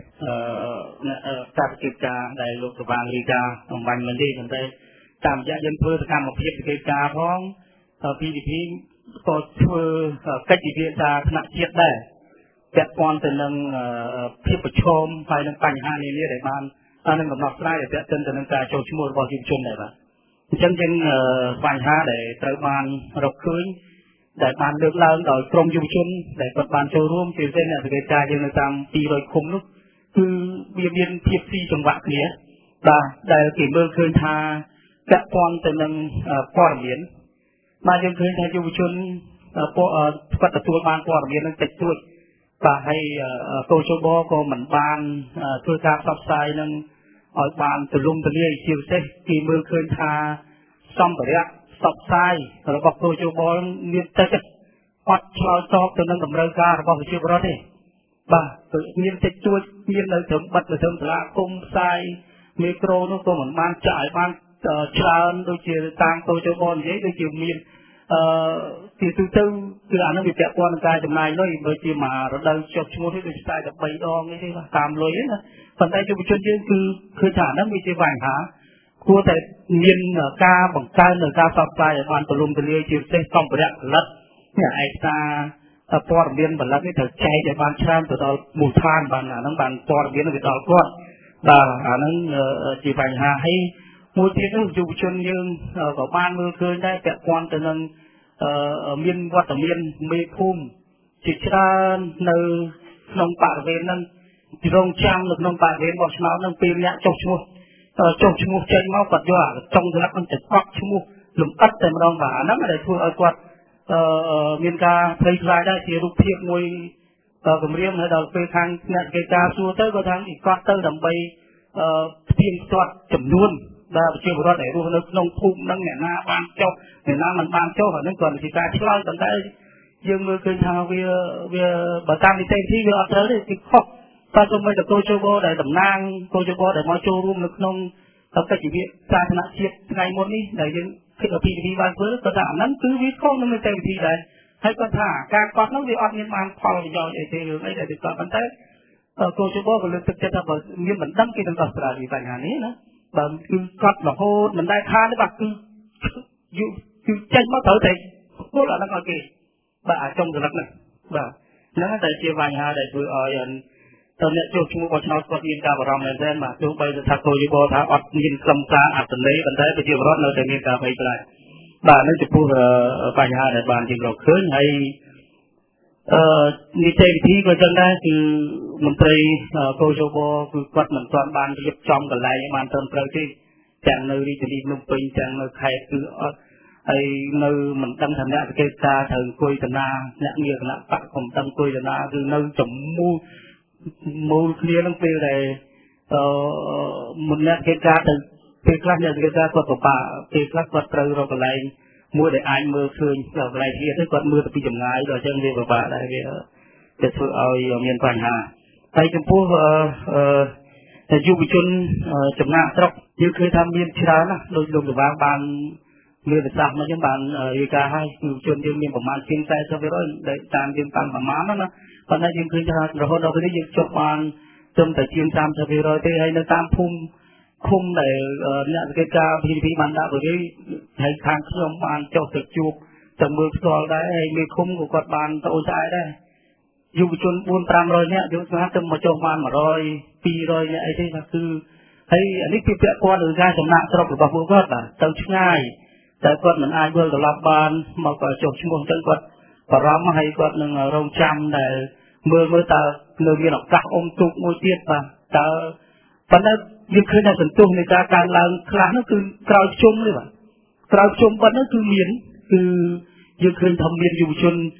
ការកិច្ចការដែលលោកសវាងរីកាអំបញ្ញមិនទេប៉ុន្តែតាមរយៈយើងធ្វើសកម្មភាពកិច្ចការផង พี ดี พี ក៏ធ្វើកិច្ចពិភាក្សាថ្នាក់ជាតិដែរពាក់ព័ន្ធទៅនឹងភាពប្រឈមហើយនឹងបញ្ហានានាដែលបាននឹងកំណត់ស្រាយដែលពាក់ព័ន្ធទៅនឹងការចូលឈ្មោះរបស់យុវជនដែរបាទអញ្ចឹងយើងបញ្ហាដែលត្រូវបានរកឃើញដែលបានលើកឡើងដោយក្រមយុវជនដែលគាត់បានចូលរួមជាពិសេសអ្នកសង្កេតការយើងនៅតាមពីររយឃុំនោះគឺវាមានភាពស៊ីចង្វាក់គ្នាបាទដែលគេមើលឃើញថាពាក់ព័ន្ធទៅនឹងព័ត៌មានបាទយើងឃើញថាយុវជនគាត់ទទួលបានព័ត៌មាននឹងតិចតួចបាទហើយកោជបក៏មិនបានធ្វើការផ្សព្វផ្សាយនឹងឲ្យបានទូលំទូលាយជាពិសេសគេមើលឃើញថាសម្ភារៈផ្សព្វផ្សាយរបស់កោជបមានតិចអត់ឆ្លើយតបទៅនឹងតម្រូវការរបស់ប្រជាពលរដ្ឋទេបាទមានតិចតួចមាននៅត្រឹមបិទនៅត្រឹមសាលាគុំផ្សាយមីក្រូនោះក៏មិនបានចាក់ឲ្យបានច្រើនដូចជាតាមកោជបនិយាយដូចជាមានអឺទីទូទៅគឺអានោះវាពាក់ព័ន្ធនឹងការចំណាយលុយដូចជាមករដូវចុះឈ្មោះនេះដូចខ្សែតែបីដងនេះទេបាទតាមលុយណាប៉ុន្តែយុវជនយើងគឺឃើញថាអានោះវាជាបញ្ហាគួរតែមានការបង្កើននៅការផ្សព្វផ្សាយឲ្យបានទូលំទូលាយជាពិសេសសម្ភារៈផលិតនេះឯកសារព័ត៌មានផលិតនេះត្រូវចែកឲ្យបានច្រើនទៅដល់មូលដ្ឋានបានអានោះបានព័ត៌មានទៅដល់គាត់បាទអានោះជាបញ្ហាហើយមួយទៀតនោះយុវជនយើងក៏បានមើលឃើញដែរពាក់ព័ន្ធទៅនឹងមានវត្តមានមេភូមិជាច្រើននៅក្នុងបរិវេណហ្នឹងរងចាំនៅក្នុងបរិវេណបោះឆ្នោតហ្នឹងពេលអ្នកចុះឈ្មោះចុះឈ្មោះចេញមកគាត់យកអាចុងស្លឹកហ្នឹងទៅកក់ឈ្មោះលំអិតតែម្ដងបាទអាហ្នឹងដែលធ្វើឲ្យគាត់មានការភ័យខ្លាចដែរជារូបភាពមួយគម្រាមហើយដល់ពេលខាងអ្នកកិច្ចការសួរទៅគាត់ថាគាត់ទៅដើម្បីផ្ទៀងផ្ទាត់ចំនួនដែលប្រជាពលរដ្ឋដែលរស់នៅក្នុងភូមិហ្នឹងអ្នកណាបានចុះអ្នកណាមិនបានចុះអាហ្នឹងគាត់ជាការឆ្លើយប៉ុន្តែយើងមើលឃើញថាវាវាបើតាមនីតិវិធីវាអត់ត្រូវទេគឺខុសតែសូម្បីតែកោជបដែលតំណាងកោជបដែលមកចូលរួមនៅក្នុងកិច្ចវិភាគសាធារណជាតិថ្ងៃមុននេះដែលយើងគិតពី พี ดี พี បានធ្វើគាត់ថាអាហ្នឹងគឺវាខុសនឹងនីតិវិធីដែរហើយគាត់ថាការកត់ហ្នឹងវាអត់មានបានផលប្រយោជន៍អីទេរឿងអីដែលគាត់ប៉ុន្តែកោជបក៏លើកទឹកចិត្តថាបើមានបណ្ដឹងគេនឹងដោះស្រាយពីបញ្ហានេះណាបើគឺកត់រហូតមិនដែលខានទេបាទគឺយូរគឺចេញមកត្រូវតែពលអាហ្នឹងឲ្យគេបាទអាចុងស្លឹកហ្នឹងបាទហ្នឹងតែជាបញ្ហាដែលធ្វើឲ្យតើអ្នកចុះឈ្មោះបោះឆ្នោតគាត់មានការបារម្ភមែនទែនបាទទោះបីថាកោយបថាអត់មានខ្លឹមសារអត្តន័យប៉ុន្តែប្រជាពលរដ្ឋនៅតែមានការភ័យខ្លាចបាទនេះចំពោះបញ្ហាដែលបានយើងរកឃើញហើយអឺនីតិវិធីក៏ចឹងដែរគឺមន្ត្រីកោជបគឺគាត់មិនទាន់បានរៀបចំកន្លែងឲ្យបានត្រឹមត្រូវទេទាំងនៅរាជធានីភ្នំពេញទាំងនៅខេត្តគឺអត់ហើយនៅមិនដឹងថាអ្នកសង្កេតការត្រូវអង្គុយតាណាអ្នកងារគណៈបកកំតឹងអង្គុយតាណាគឺនៅចំមូលមូលគ្នានឹងពេលដែលអឺមុនអ្នកសង្កេតការទៅពេលខ្លះអ្នកសង្កេតការគាត់ពិបាកពេលខ្លះគាត់ត្រូវរកកន្លែងមួយដែលអាចមើលឃើញកន្លែងទៀតគាត់មើលទៅពីចម្ងាយដល់អញ្ចឹងវាពិបាកដែរវាទៅធ្វើឲ្យមានបញ្ហាហើយចំពោះអឺយុវជនចំណាក់ស្រុកយើងឃើញថាមានច្រើនណាស់ដោយលោកសវាងបានមានប្រសាសន៍មកចឹងបានរាយការណ៍ឲ្យយុវជនយើងមានប្រមាណជាង สี่สิบ%ដែលតាមយើងតាមប្រមាណណាប៉ុន្តែយើងឃើញថារហូតដល់ពេលនេះយើងចុះបានត្រឹមតែជាង สามสิบ%ទេហើយនៅតាមភូមិឃុំដែលអ្នកសង្កេតការ พี ดี พี បានដាក់បរិយាហើយខាងខ្ញុំបានចុះទៅជួបទៅមើលផ្ទាល់ដែរហើយមេឃុំក៏គាត់បានទៅអូនស្អាតដែរយុវជន bốn trăm 500នាក់យើងស្មានទៅមកចុះបាន một trăm ពីររយនាក់អីទេថាគឺហើយអានេះគឺពាក់ព័ន្ធនឹងការចំណាក់ស្រុករបស់ពួកគាត់បាទទៅឆ្ងាយតែគាត់មិនអាចវិលត្រឡប់បានមកចុះឈ្មោះទៅគាត់បារម្ភហើយគាត់នឹងរងចាំដែលមើលមើលតើនៅមានឱកាសអុំទូកមួយទៀតបាទតើប៉ុន្តែយើងឃើញថាសន្ទុះនៃការកើនឡើងខ្លះនោះគឺក្រោយជុំទេបាទក្រោយជុំប៉ុណ្ណឹងគឺមានគឺយើងឃើញថាមានយុវជន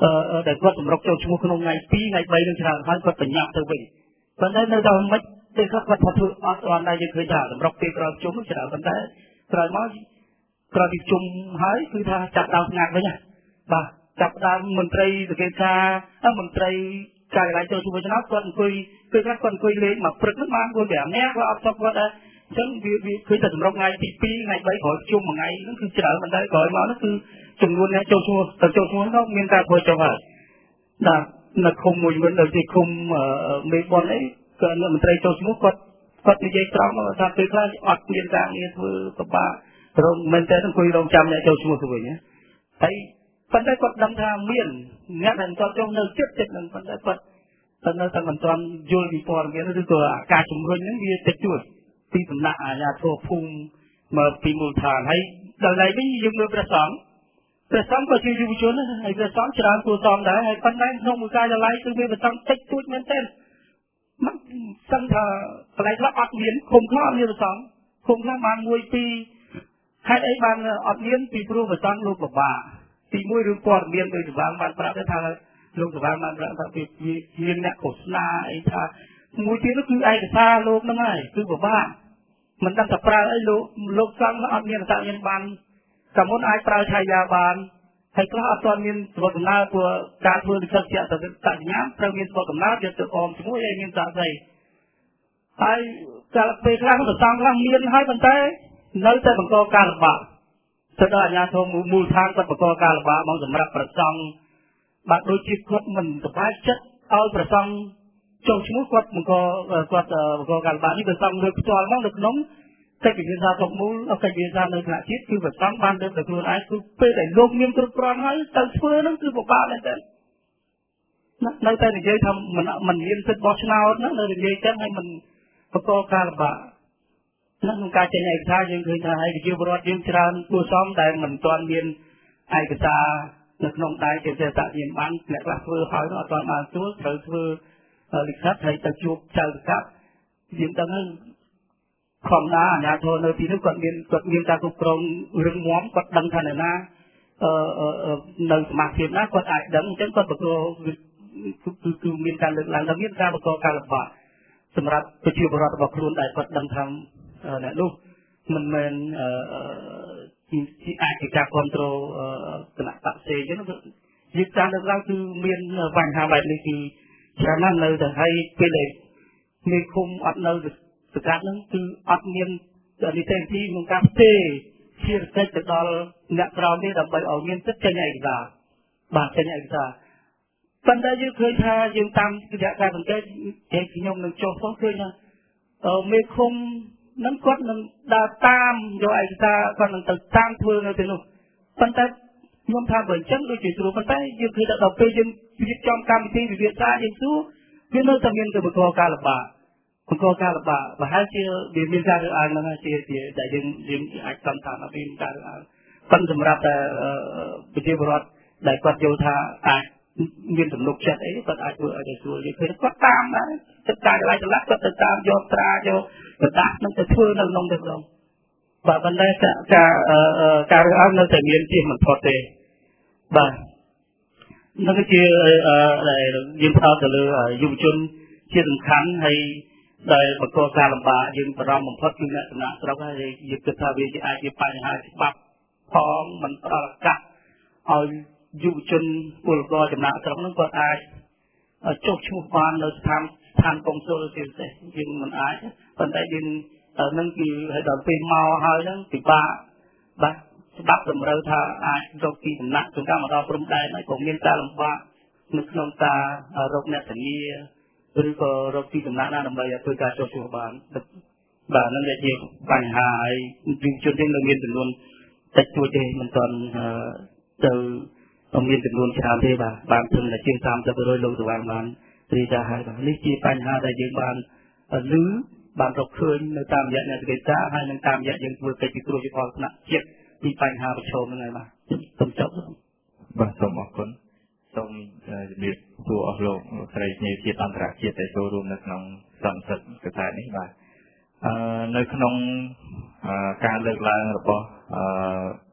អឺដែលគាត់សម្រុកចូលឈ្មោះក្នុងថ្ងៃពីរថ្ងៃបីនឹងច្រើនហើយគាត់បញ្ញាប់ទៅវិញប៉ុន្តែនៅដល់មិនពេលគាត់គាត់ធ្វើអត់អត់ដែរយើងឃើញថាសម្រុកពេលក្រោយជុំច្រើនប៉ុន្តែក្រោយមកក្រោយពីជុំហើយគឺថាចាប់ដើមស្ងាត់វិញណាបាទចាប់ដើមមន្ត្រីសង្កេតការមន្ត្រីការិយាល័យចូលជួយឆ្នាំគាត់អង្គុយពេលខ្លះគាត់អង្គុយលេងមកព្រឹកហ្នឹងបានគាត់ប្រាំនាក់គាត់អត់ចប់គាត់ដែរអញ្ចឹងវាវាឃើញតែសម្រុកថ្ងៃទីពីរថ្ងៃបីក្រោយជុំមួយថ្ងៃហ្នឹងគឺច្រើនប៉ុន្តែក្រោយមកហ្នឹងគឺចំនួនអ្នកចូលឈ្មោះទៅចូលឈ្មោះនោះមានការធ្វើចុះហើយបាទនៅឃុំមួយវិញនៅទីឃុំមេបនអីក៏អ្នកមន្ត្រីចូលឈ្មោះគាត់គាត់និយាយត្រង់ថាពេលខ្លះអត់មានការងារធ្វើពិបាករងមែនតើអង្គុយរងចាំអ្នកចូលឈ្មោះទៅវិញហើយប៉ុន្តែគាត់ដឹងថាមានអ្នកដែលគាត់ចង់នៅចិត្តចិត្តនឹងប៉ុន្តែគាត់តែនៅតែមិនទាន់យល់ពីព័ត៌មានឬក៏ការជំរុញហ្នឹងវាតិចតួចពីសំណាក់អាជ្ញាធរភូមិមកពីមូលដ្ឋានហើយដល់ឡែកវិញយើងមើលព្រះសង្ឃព្រះសង្ឃក៏ជាយុវជនដែរហើយព្រះសង្ឃច្រើនគួរសមដែរហើយប៉ុន្តែក្នុងមួយកាយឡៃគឺមានព្រះសង្ឃតិចតួចមែនទែនមិនសឹងថាកន្លែងខ្លះអត់មានឃុំខ្លះអត់មានព្រះសង្ឃឃុំខ្លះបានមួយពីរហេតុអីបានអត់មានពីព្រោះព្រះសង្ឃលោកពិបាកទីមួយរឿងព័ត៌មានដោយសបាងបានប្រាប់ថាលោកសបាងបានប្រាប់ថាវាមានអ្នកឃោសនាអីថាមួយទៀតនោះគឺឯកសារលោកហ្នឹងហើយគឺពិបាកមិនដឹងថាប្រើអីលោកលោកសង្ឃអត់មានអត្តញ្ញាណបានតែមុនអាចប្រើឆាយាបានហើយខ្លះអត់ទាន់មានស្បកកំណើតព្រោះការធ្វើវិសិទ្ធិតតញ្ញាត្រូវមានស្បកកំណើតយកទៅអមជាមួយឲ្យមានសាស្ត្រីហើយកាលពេលខ្លះប្រសងខ្លះមានហើយប៉ុន្តែនៅតែបង្កការលំបាកទៅដល់អាជ្ញាធរមូលដ្ឋានគាត់បង្កការលំបាកមកសម្រាប់ប្រសងបាទដូចជាគាត់មិនសប្បាយចិត្តឲ្យប្រសងចូលឈ្មោះគាត់បង្កគាត់បង្កការលំបាកនេះប្រសងលើផ្ទាល់មកនៅក្នុងកិច្ចវិទ្យាសាស្ត្រមូលកិច្ចវិទ្យាសាស្ត្រនៅថ្នាក់ជាតិគឺប្រសងបានលើកទៅខ្លួនឯងគឺពេលដែលលោកមានគ្រប់គ្រាន់ហើយទៅធ្វើហ្នឹងគឺពិបាកមែនទេនៅតែនិយាយថាមិនមិនមានសិទ្ធិបោះឆ្នោតហ្នឹងនៅនិយាយចឹងហើយមិនបង្កការលំបាកនៅក្នុងការចេញឯកសារយើងឃើញថាឯកជនពលរដ្ឋយើងច្រើនគួរសមដែលមិនទាន់មានឯកសារនៅក្នុងដៃជាតតយានបានអ្នកខ្លះធ្វើហើយអត់ទាន់បានទទួលត្រូវធ្វើលិខិតហើយទៅជួបចៅសង្កាត់យើងដឹងហ្នឹងខំណាអាជ្ញាធរនៅទីនោះគាត់មានគាត់មានការគ្រប់គ្រងរឹងមាំគាត់ដឹងថាអ្នកណាអឺនៅសមាជិកណាគាត់អាចដឹងអញ្ចឹងគាត់បង្កគឺគឺមានការលើកឡើងថាមានការបង្កការលំបាកសម្រាប់ប្រជាពលរដ្ឋរបស់ខ្លួនដែលគាត់ដឹងថាអ្នកនោះមិនមែនជាអាចជាការគ្រប់គ្រងគណៈបក្សផ្សេងអញ្ចឹងយើងតាមលើកឡើងគឺមានបញ្ហាបែបនេះគឺច្រើនណាស់នៅតែហើយពេលដែលមានឃុំអត់នៅសកាត់ហ្នឹងគឺអត់មាននីតិវិធីក្នុងការផ្ទេរជាកិច្ចទៅដល់អ្នកក្រមនេះដើម្បីឲ្យមានសិទ្ធិចេញឯកសារបាទចេញឯកសារប៉ុន្តែយើងឃើញថាយើងតាមគណៈការសង្កេតខ្ញុំនឹងចុះផងឃើញថាមេឃុំនឹងគាត់នឹងដើរតាមយកឯកសារគាត់នឹងទៅតាមធ្វើនៅទីនោះប៉ុន្តែខ្ញុំថាបើអញ្ចឹងដូចជាស្រួលប៉ុន្តែយើងឃើញថាដល់ពេលយើងរៀបចំកម្មវិធីវិវាទការយើងសួរវានៅតែមានកម្ពុជាការលំបាកបង្កការលំបាកប្រហែលជាវាមានការរើសអើងហ្នឹងជាជាតែយើងយើងអាចសន្និដ្ឋានថាមានការរើសអើងប៉ុន្តែសម្រាប់តែប្រជាពលរដ្ឋដែលគាត់យល់ថាអាចមានទំនុកចិត្តអីគាត់អាចធ្វើឲ្យទៅស្រួលយើងឃើញគាត់តាមដែរចិត្តការកន្លែងកន្លះគាត់ទៅតាមយកត្រាយកกระดาษនឹងទៅធ្វើនៅក្នុងទៅក្នុងបាទប៉ុន្តែការការរើសអើងនៅតែមានជាមិនផុតទេបាទនោះគឺជាយើងផ្ដោតទៅលើយុវជនជាសំខាន់ហើយដែលបង្កការលំបាកយើងបារម្ភបំផុតគឺអ្នកចំណាក់ស្រុកហើយយើងគិតថាវាអាចជាបញ្ហាច្បាប់ផងមិនផ្ដល់ឱកាសឲ្យយុវជនពលករចំណាក់ស្រុកហ្នឹងគាត់អាចចុះឈ្មោះបាននៅស្ថានស្ថានកុងស៊ុលជាពិសេសយើងមិនអាចប៉ុន្តែយើងនឹងគឺឲ្យដល់ពេលមកហើយហ្នឹងពិបាកបាទច្បាប់តម្រូវថាអាចរកទីចំណាក់ចង្កាមកដល់ព្រំដែនហើយក៏មានការលំបាកនៅក្នុងការរកអ្នកធានាឬក៏រកទីចំណាក់ណាដើម្បីឲ្យធ្វើការចុះឈ្មោះបានបាទហ្នឹងវាជាបញ្ហាហើយយុវជនយើងនៅមានចំនួនតិចតួចទេមិនទាន់ទៅមានចំនួនច្រើនទេបាទបានถึงតែជាងសាមសិប%លោកស្វាងបានរីកាហើយបាទនេះជាបញ្ហាដែលយើងបានឮបានរកឃើញនៅតាមរយៈអ្នកវិទ្យាហើយនឹងតាមរយៈយើងធ្វើកិច្ចពិគ្រោះយោបល់ថ្នាក់ជាតិពីបញ្ហាប្រឈមហ្នឹងហើយបាទសូមចប់បាទសូមអរគុណសូមជំរាបសួរអស់លោកស្រីជាជាតិអន្តរជាតិដែលចូលរួមនៅក្នុងសន្និសីទកថានេះបាទអឺនៅក្នុងការលើកឡើងរបស់អឺ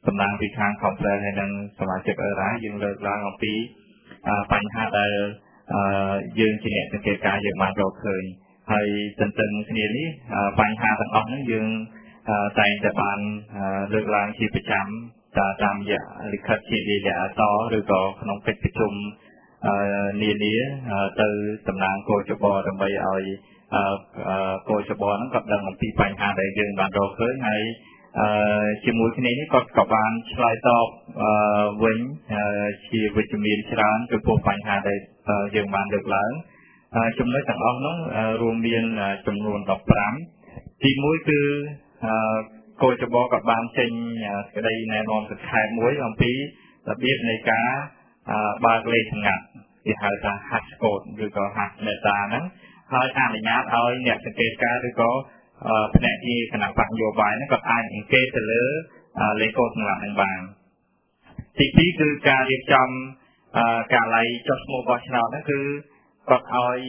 តំណាងពីខាង Conference ហើយនិងសមាជិកអឺរ៉ាយើងលើកឡើងអំពីបញ្ហាដែលយើងជាអ្នកសង្កេតការណ៍យើងបានរកឃើញហើយទន្ទឹមគ្នានេះបញ្ហាទាំងអស់ហ្នឹងយើងតែងតែបានលើកឡើងជាប្រចាំតាមរយៈលិខិតជាលាយលក្ខណ៍អក្សរឬក៏ក្នុងកិច្ចប្រជុំនានាទៅតំណាងកោចបដើម្បីឲ្យកោចបហ្នឹងក៏ដឹងអំពីបញ្ហាដែលយើងបានរកឃើញហើយជាមួយគ្នានេះក៏ក៏បានឆ្លើយតបវិញជាវិជ្ជមានច្រើនចំពោះបញ្ហាដែលយើងបានលើកឡើងចំណុចទាំងអស់នោះរួមមានចំនួនដប់ប្រាំទីមួយគឺកោចបក៏បានចេញសេចក្តីណែនាំសង្ខេបមួយអំពីរបៀបនៃការបើកលេខសម្ងាត់គេហៅថា hash code ឬក៏ hash meta ហ្នឹងហើយអនុញ្ញាតឲ្យអ្នកសង្កេតការណ៍ឬក៏ផ្នែកជាគណៈបកនយោបាយហ្នឹងក៏អាចអង្កេតទៅលើលេខកូដសម្ងាត់នឹងបានទីពីរគឺការរៀបចំការឡៃចុះឈ្មោះបោះឆ្នោតហ្នឹងគឺគាត់ឲ្យ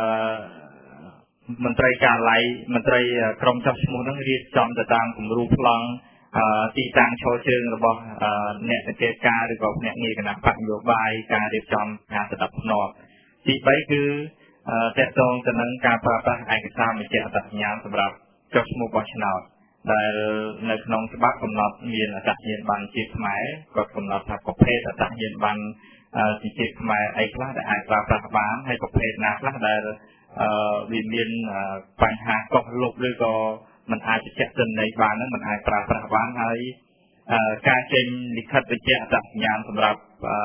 មន្ត្រីការឡៃមន្ត្រីក្រុមចុះឈ្មោះហ្នឹងរៀបចំទៅតាមគំរូប្លង់ទីតាំងឈរជើងរបស់អ្នកសង្កេតការណ៍ឬក៏ភ្នាក់ងារគណៈបកនយោបាយការរៀបចំការស្ដាប់ភ្នាល់ទីបីគឺតកតងទៅនឹងការប្រើប្រាស់ឯកសារបញ្ជាក់អត្តសញ្ញាណសម្រាប់ចុះឈ្មោះបោះឆ្នោតដែលនៅក្នុងច្បាប់កំណត់មានអត្តសញ្ញាណប័ណ្ណជាតិខ្មែរក៏កំណត់ថាប្រភេទអត្តសញ្ញាណប័ណ្ណជាតិខ្មែរអីខ្លះដែលអាចប្រើប្រាស់បានហើយប្រភេទណាខ្លះដែលវាមានបញ្ហាកុសលុបឬក៏มันអាចបញ្ជាក់ទិន្នន័យបានហ្នឹងมันអាចប្រើប្រាស់បានហើយការចេញលិខិតបញ្ជាក់អត្តសញ្ញាណសម្រាប់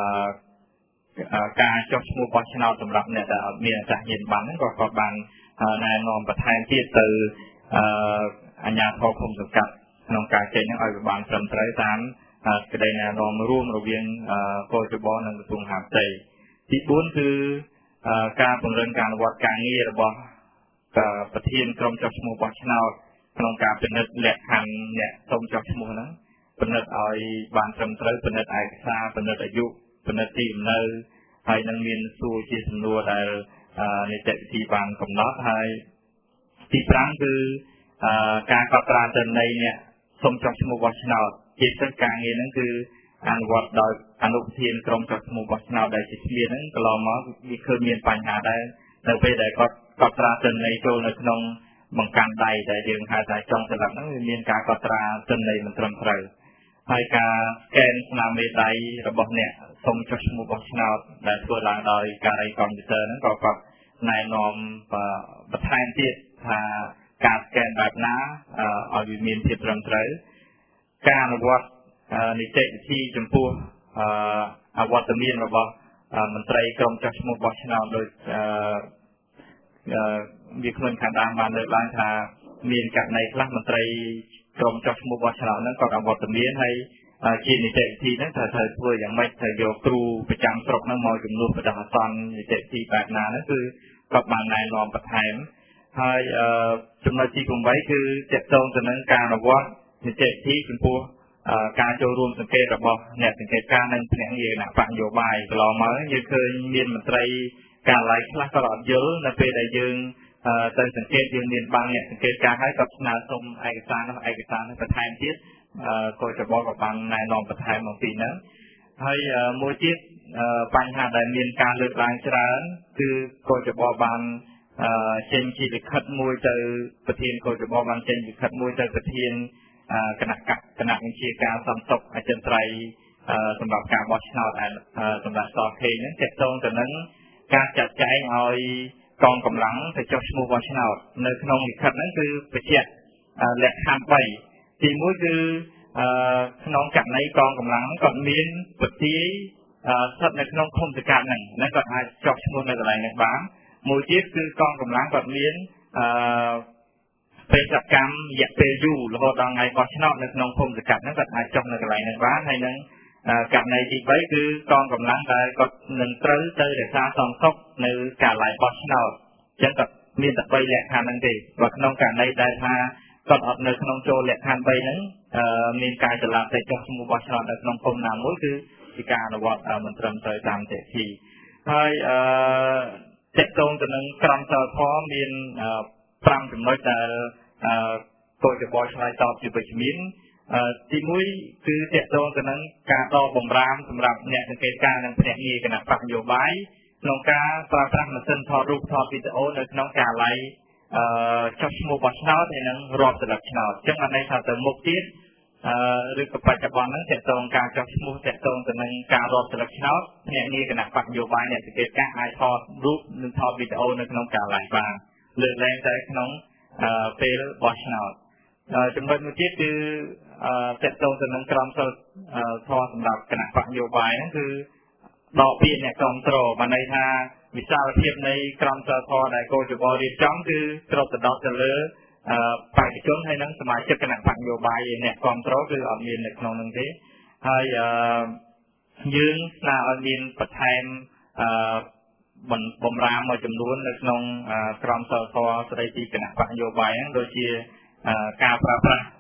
ការចុះឈ្មោះបោះឆ្នោតសម្រាប់អ្នកដែលអត់មានអត្តសញ្ញាណប័ណ្ណហ្នឹងក៏គាត់បានណែនាំបន្ថែមទៀតទៅអាជ្ញាធរឃុំសង្កាត់ក្នុងការចេញហ្នឹងឲ្យវាបានត្រឹមត្រូវតាមក្តីណែនាំរួមរវាងកោចបនិងក្រសួងមហាផ្ទៃទីបួនគឺការពង្រឹងការអនុវត្តការងាររបស់ប្រធានក្រុមចុះឈ្មោះបោះឆ្នោតក្នុងការពិនិត្យលក្ខខណ្ឌអ្នកសុំចុះឈ្មោះហ្នឹងពិនិត្យឲ្យបានត្រឹមត្រូវពិនិត្យឯកសារពិនិត្យអាយុពិនិត្យទីលំនៅហើយនឹងមានសួរជាសំណួរដែលនីតិវិធីបានកំណត់ហើយទីប្រាំគឺការកត់ត្រាទិន្នន័យអ្នកសុំចុះឈ្មោះបោះឆ្នោតជាពិសេសការងារហ្នឹងគឺអនុវត្តដោយអនុប្រធានក្រុមចុះឈ្មោះបោះឆ្នោតដែលជាស្មៀនហ្នឹងកន្លងមកវាឃើញមានបញ្ហាដែរនៅពេលដែលគាត់កត់ត្រាទិន្នន័យចូលនៅក្នុងបង្កាន់ដៃដែលយើងហៅថាចុងសន្លឹកហ្នឹងវាមានការកត់ត្រាទិន្នន័យមិនត្រឹមត្រូវហើយការស្កេនស្នាមមេដៃរបស់អ្នកសុំចុះឈ្មោះបោះឆ្នោតដែលធ្វើឡើងដោយការីកុំព្យូទ័រហ្នឹងក៏គាត់ណែនាំបន្ថែមទៀតថាការស្កេនបែបណាឲ្យវាមានភាពត្រឹមត្រូវការអនុវត្តនីតិវិធីចំពោះអវត្តមានរបស់មន្ត្រីក្រុមចុះឈ្មោះបោះឆ្នោតដោយវាគ្មិនខាងដើមបានលើកឡើងថាមានករណីខ្លះមន្ត្រីក្រុមចុះឈ្មោះបោះឆ្នោតហ្នឹងក៏អវត្តមានហើយជានីតិវិធីហ្នឹងត្រូវត្រូវធ្វើយ៉ាងម៉េចត្រូវយកគ្រូប្រចាំស្រុកហ្នឹងមកជំនួសបដិអាសន្ននីតិវិធីបែបណាហ្នឹងគឺគាត់បានណែនាំបន្ថែមហើយចំណុចទីប្រាំគឺទាក់ទងទៅនឹងការអនុវត្តនីតិវិធីចំពោះការចូលរួមសង្កេតរបស់អ្នកសង្កេតការណ៍និងភ្នាក់ងារគណៈបកនយោបាយកន្លងមកយើងឃើញមានមន្ត្រីការឡៃខ្លះក៏អត់យល់នៅពេលដែលយើងទៅសង្កេតយើងមានបានអ្នកសង្កេតការណ៍ហើយក៏ស្នើសុំឯកសារនោះឯកសារនោះបន្ថែមទៀតកោចបក៏បានណែនាំបន្ថែមអំពីហ្នឹងហើយមួយទៀតបញ្ហាដែលមានការលើកឡើងច្រើនគឺកោចបបានចេញជាលិខិតមួយទៅប្រធានកោចបបានចេញលិខិតមួយទៅប្រធានគណៈគណៈវិជាការសន្តិសុខអចិន្ត្រៃយ៍សម្រាប់ការបោះឆ្នោតសម្រាប់សខេងហ្នឹងទាក់ទងទៅនឹងការចាត់ចែងឲ្យកងកម្លាំងទៅចុះឈ្មោះបោះឆ្នោតនៅក្នុងលិខិតហ្នឹងគឺបញ្ជាក់លក្ខខណ្ឌបីទីមួយគឺក្នុងករណីកងកម្លាំងហ្នឹងគាត់មានពទាយស្ថិតនៅក្នុងឃុំសង្កាត់ហ្នឹងហ្នឹងគាត់អាចចុះឈ្មោះនៅកន្លែងហ្នឹងបានមួយទៀតគឺកងកម្លាំងគាត់មានបេសកកម្មរយៈពេលយូររហូតដល់ថ្ងៃបោះឆ្នោតនៅក្នុងភូមិសង្កាត់ហ្នឹងគាត់អាចចុះនៅកន្លែងហ្នឹងបានហើយនឹងករណីទីបីគឺកងកម្លាំងដែលគាត់នឹងត្រូវទៅរក្សាសន្តិសុខនៅកាលឡៃបោះឆ្នោតអញ្ចឹងគាត់មានតែបីលក្ខខណ្ឌហ្នឹងទេបើក្នុងករណីដែលថាគាត់អត់នៅក្នុងចូលលក្ខខណ្ឌបីហ្នឹងមានការចល័តទៅចុះឈ្មោះបោះឆ្នោតនៅក្នុងភូមិណាមួយគឺជាការអនុវត្តមិនត្រឹមត្រូវតាមនីតិវិធីហើយអឺតកតងទៅនឹងក្រមសីលធម៌មានប្រាំចំណុចដែលកោចបឆ្លើយតបជាវិជ្ជមានទីមួយគឺតកតងទៅនឹងការដកបំរាមសម្រាប់អ្នកសង្កេតការណ៍និងភ្នាក់ងារគណៈបកនយោបាយក្នុងការប្រើប្រាស់ម៉ាស៊ីនថតរូបថតវីដេអូនៅក្នុងការឡៃអឺចុះឈ្មោះបោះឆ្នោតហើយនឹងរាប់ស្លឹកឆ្នោតអញ្ចឹងបានន័យថាទៅមុខទៀតអឺឬក៏បច្ចុប្បន្នហ្នឹងតកតងការចុះឈ្មោះតកតងទៅនឹងការរាប់ស្លឹកឆ្នោតភ្នាក់ងារគណៈបកនយោបាយអ្នកសង្កេតការណ៍អាចថតរូបនិងថតវីដេអូនៅក្នុងការឡៃបានលើកលែងតែក្នុងអឺពេលបោះឆ្នោតចំណុចមួយទៀតគឺតកតងទៅនឹងក្រមសីលធម៌សម្រាប់គណៈបកនយោបាយហ្នឹងគឺដកពាក្យអ្នកគ្រប់គ្រងបានន័យថាវិសាលភាពនៃក្រមសីលធម៌ដែលកោជបរៀបចំគឺគ្របដណ្ដប់ទៅលើបេក្ខជនហើយនិងសមាជិកគណៈបកនយោបាយអ្នកគ្រប់គ្រងគឺអត់មាននៅក្នុងនោះទេហើយយើងស្នើឲ្យមានបន្ថែមបំរាមមួយចំនួននៅក្នុងក្រមសីលធម៌ស្ដីពីគណៈបកនយោបាយហ្នឹងដូចជាការប្រើប្រាស់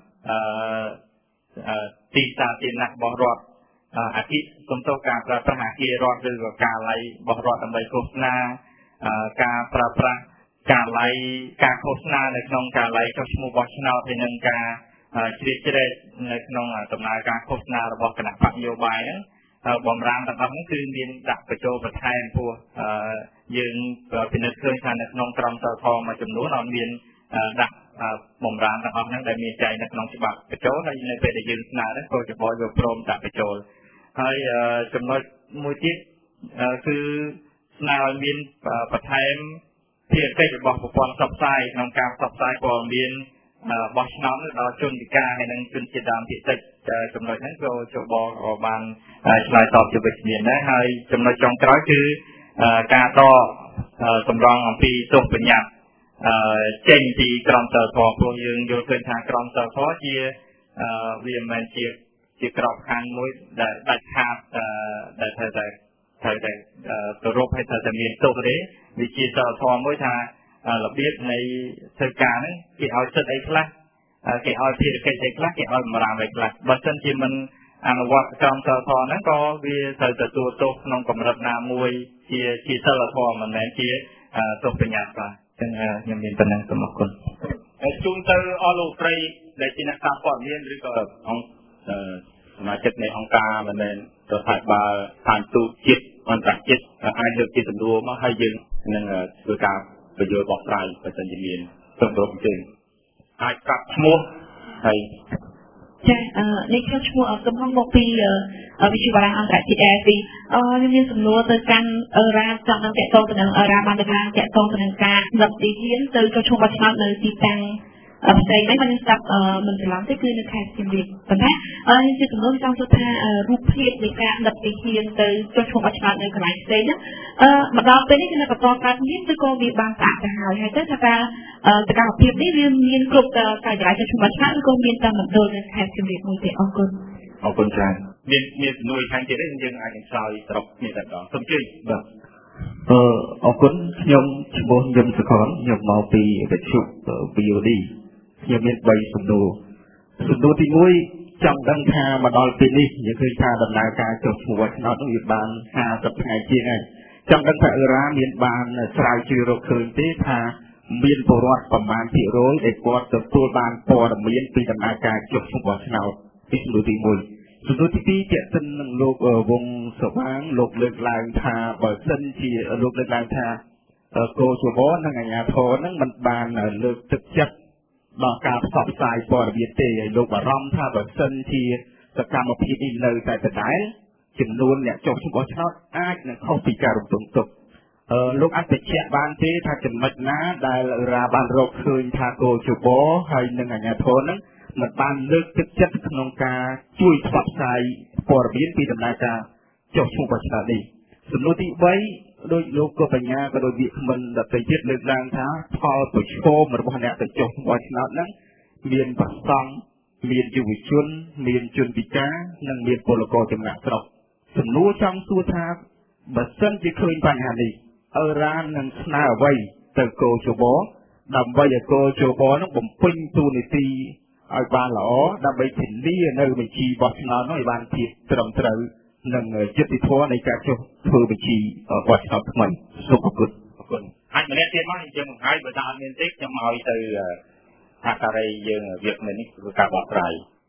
ទីសាធារណៈរបស់រដ្ឋអគិសំទោសការប្រើប្រាស់អគាររដ្ឋឬក៏ការឡៃរបស់រដ្ឋដើម្បីឃោសនាការប្រើប្រាស់ការឡៃការឃោសនានៅក្នុងការឡៃចុះឈ្មោះបោះឆ្នោតហើយនិងការជ្រៀតជ្រែកនៅក្នុងដំណើរការឃោសនារបស់គណៈបកនយោបាយហ្នឹងបំរាមទាំងអស់ហ្នឹងគឺមានដាក់បញ្ចូលបន្ថែមពោះយើងពិនិត្យឃើញថានៅក្នុងក្រមសីលធម៌មួយចំនួនអត់មានដាក់បំរាមទាំងអស់ហ្នឹងដែលមានចែងនៅក្នុងច្បាប់បញ្ចូលហើយនៅពេលដែលយើងស្នើហ្នឹងក៏ច្បល់យកព្រមដាក់បញ្ចូលហើយចំណុចមួយទៀតគឺស្នើឲ្យមានបន្ថែមភារកិច្ចរបស់ប្រព័ន្ធផ្សព្វផ្សាយក្នុងការផ្សព្វផ្សាយព័ត៌មានបោះឆ្នោតដល់ជនពិការហើយនិងជនជាតិដើមភាគតិចចំណុចហ្នឹងក៏ច្បល់ក៏បានឆ្លើយតបជាវិជ្ជមានដែរហើយចំណុចចុងក្រោយគឺការដកសម្រងអំពីទោសបញ្ញត្តិចេញពីក្រមសីលធម៌ព្រោះយើងយល់ឃើញថាក្រមសីលធម៌ជាវាមិនមែនជាជាក្របខ័ណ្ឌមួយដែលដាច់ខាតដែលត្រូវតែត្រូវតែគោរពហើយត្រូវតែមានទោសទេវាជាសីលធម៌មួយថារបៀបនៃធ្វើការហ្នឹងគេឲ្យសិទ្ធិអីខ្លះគេឲ្យភារកិច្ចអីខ្លះគេឲ្យបម្រាមអីខ្លះបើមិនជាមិនអនុវត្តក្រមសីលធម៌ហ្នឹងក៏វាត្រូវទទួលទោសក្នុងកម្រិតណាមួយជាជាសីលធម៌មិនមែនជាទោសបញ្ញត្តិបាទចឹងខ្ញុំមានប៉ុណ្ណឹងសូមអរគុណហើយជូនទៅអស់លោកស្រីដែលជាអ្នកតាមព័ត៌មានឬក៏អង្គសមាជិកនៃអង្គការមិនមែនរដ្ឋាភិបាលស្ថានទូតជាតិអន្តរជាតិអាចលើកជាសំណួរមកហើយយើងនឹងធ្វើការបញ្យល់បកស្រាយបើសិនជាមានសំណួរផ្សេងអាចប្រាប់ឈ្មោះហើយចានេះខ្ញុំឈ្មោះកំហុងមកពីវិទ្យាល័យអន្តរជាតិ អេ អេ ពី អឺខ្ញុំមានសំណួរទៅកាន់អឺរ៉ាចង់នឹងតកតងទៅនឹងអឺរ៉ាបានទៅឡើងតកតងទៅនឹងការដឹកទីហ៊ានទៅចូលឈ្មោះបោះឆ្នោតនៅទីតាំងផ្សេងហ្នឹងខ្ញុំស្ដាប់មិនច្រឡំទេគឺនៅខេត្តសៀមរាបប៉ុន្តែខ្ញុំជាសំណួរចង់សួរថារូបភាពនៃការដឹកទីហ៊ានទៅចូលឈ្មោះបោះឆ្នោតនៅកន្លែងផ្សេងហ្នឹងអឺមកដល់ពេលនេះគឺនៅបន្តកើតមានឬក៏វាបានស្អាតទៅហើយហើយទៅថាតើសកម្មភាពនេះវាមានគ្រប់តែកន្លែងចូលឈ្មោះបោះឆ្នោតឬក៏មានតែមណ្ឌលនៅខេត្តសៀមរាបមួយទេអរគុណអរគុណច្រើនមានមានសំណួរខាងទៀតទេយើងអាចនឹងឆ្លើយស្រុកគ្នាតែម្ដងសូមជួយបាទអឺអរគុណខ្ញុំឈ្មោះយឹមសកលខ្ញុំមកពីវិទ្យុ វី អូ ឌី ខ្ញុំមានបីសំណួរសំណួរទីមួយចង់ដឹងថាមកដល់ពេលនេះយើងឃើញថាដំណើរការចុះឈ្មោះបោះឆ្នោតនោះវាបានហាសិបថ្ងៃជាងហើយចង់ដឹងថាអឺរ៉ាមានបានស្រាវជ្រាវរកឃើញទេថាមានពលរដ្ឋប្រមាណភាគរយដែលគាត់ទទួលបានព័ត៌មានពីដំណើរការចុះឈ្មោះបោះឆ្នោតពីសំណួរទីមួយសំណួរទីពីរទាក់ទិននឹងលោកវងសវាងលោកលើកឡើងថាបើសិនជាលោកលើកឡើងថាកោជបនិងអាជ្ញាធរនឹងមិនបានលើកទឹកចិត្តដល់ការផ្សព្វផ្សាយព័ត៌មានទេហើយលោកបារម្ភថាបើសិនជាសកម្មភាពនេះនៅតែដដែលចំនួនអ្នកចុះឈ្មោះបោះឆ្នោតអាចនឹងខុសពីការរំពឹងទុកអឺលោកអាចបញ្ជាក់បានទេថាចំណុចណាដែលរាបានរកឃើញថាកោជបហើយនិងអាជ្ញាធរនឹងមិនបានលើកទឹកចិត្តក្នុងការជួយផ្សព្វផ្សាយព័ត៌មានពីដំណើរការចុះឈ្មោះបោះឆ្នោតនេះសំណួរទីបីដោយលោកក៏បញ្ញាក៏ដោយវាគ្មិនដទៃទៀតលើកឡើងថាផលប្រឈមរបស់អ្នកទៅចុះបោះឆ្នោតហ្នឹងមានប្រសង់មានយុវជនមានជនពិការនិងមានពលករចំណាក់ស្រុកសំណួរចង់សួរថាបើសិនជាឃើញបញ្ហានេះអឺរ៉ានឹងស្នើអ្វីទៅកោជបដើម្បីឲ្យកោជបនឹងបំពេញតួនាទីឲ្យបានល្អដើម្បីធានានៅបញ្ជីបោះឆ្នោតនោះឲ្យបានភាពត្រឹមត្រូវនិងយុត្តិធម៌នៃការចុះធ្វើបញ្ជីបោះឆ្នោតថ្មីសូមអរគុណអរគុណអាចម្នាក់ទៀតមកអញ្ចឹងហើយបើថាអត់មានទេខ្ញុំឲ្យទៅថាការីយើងវាគ្មិននេះគឺការបកស្រាយ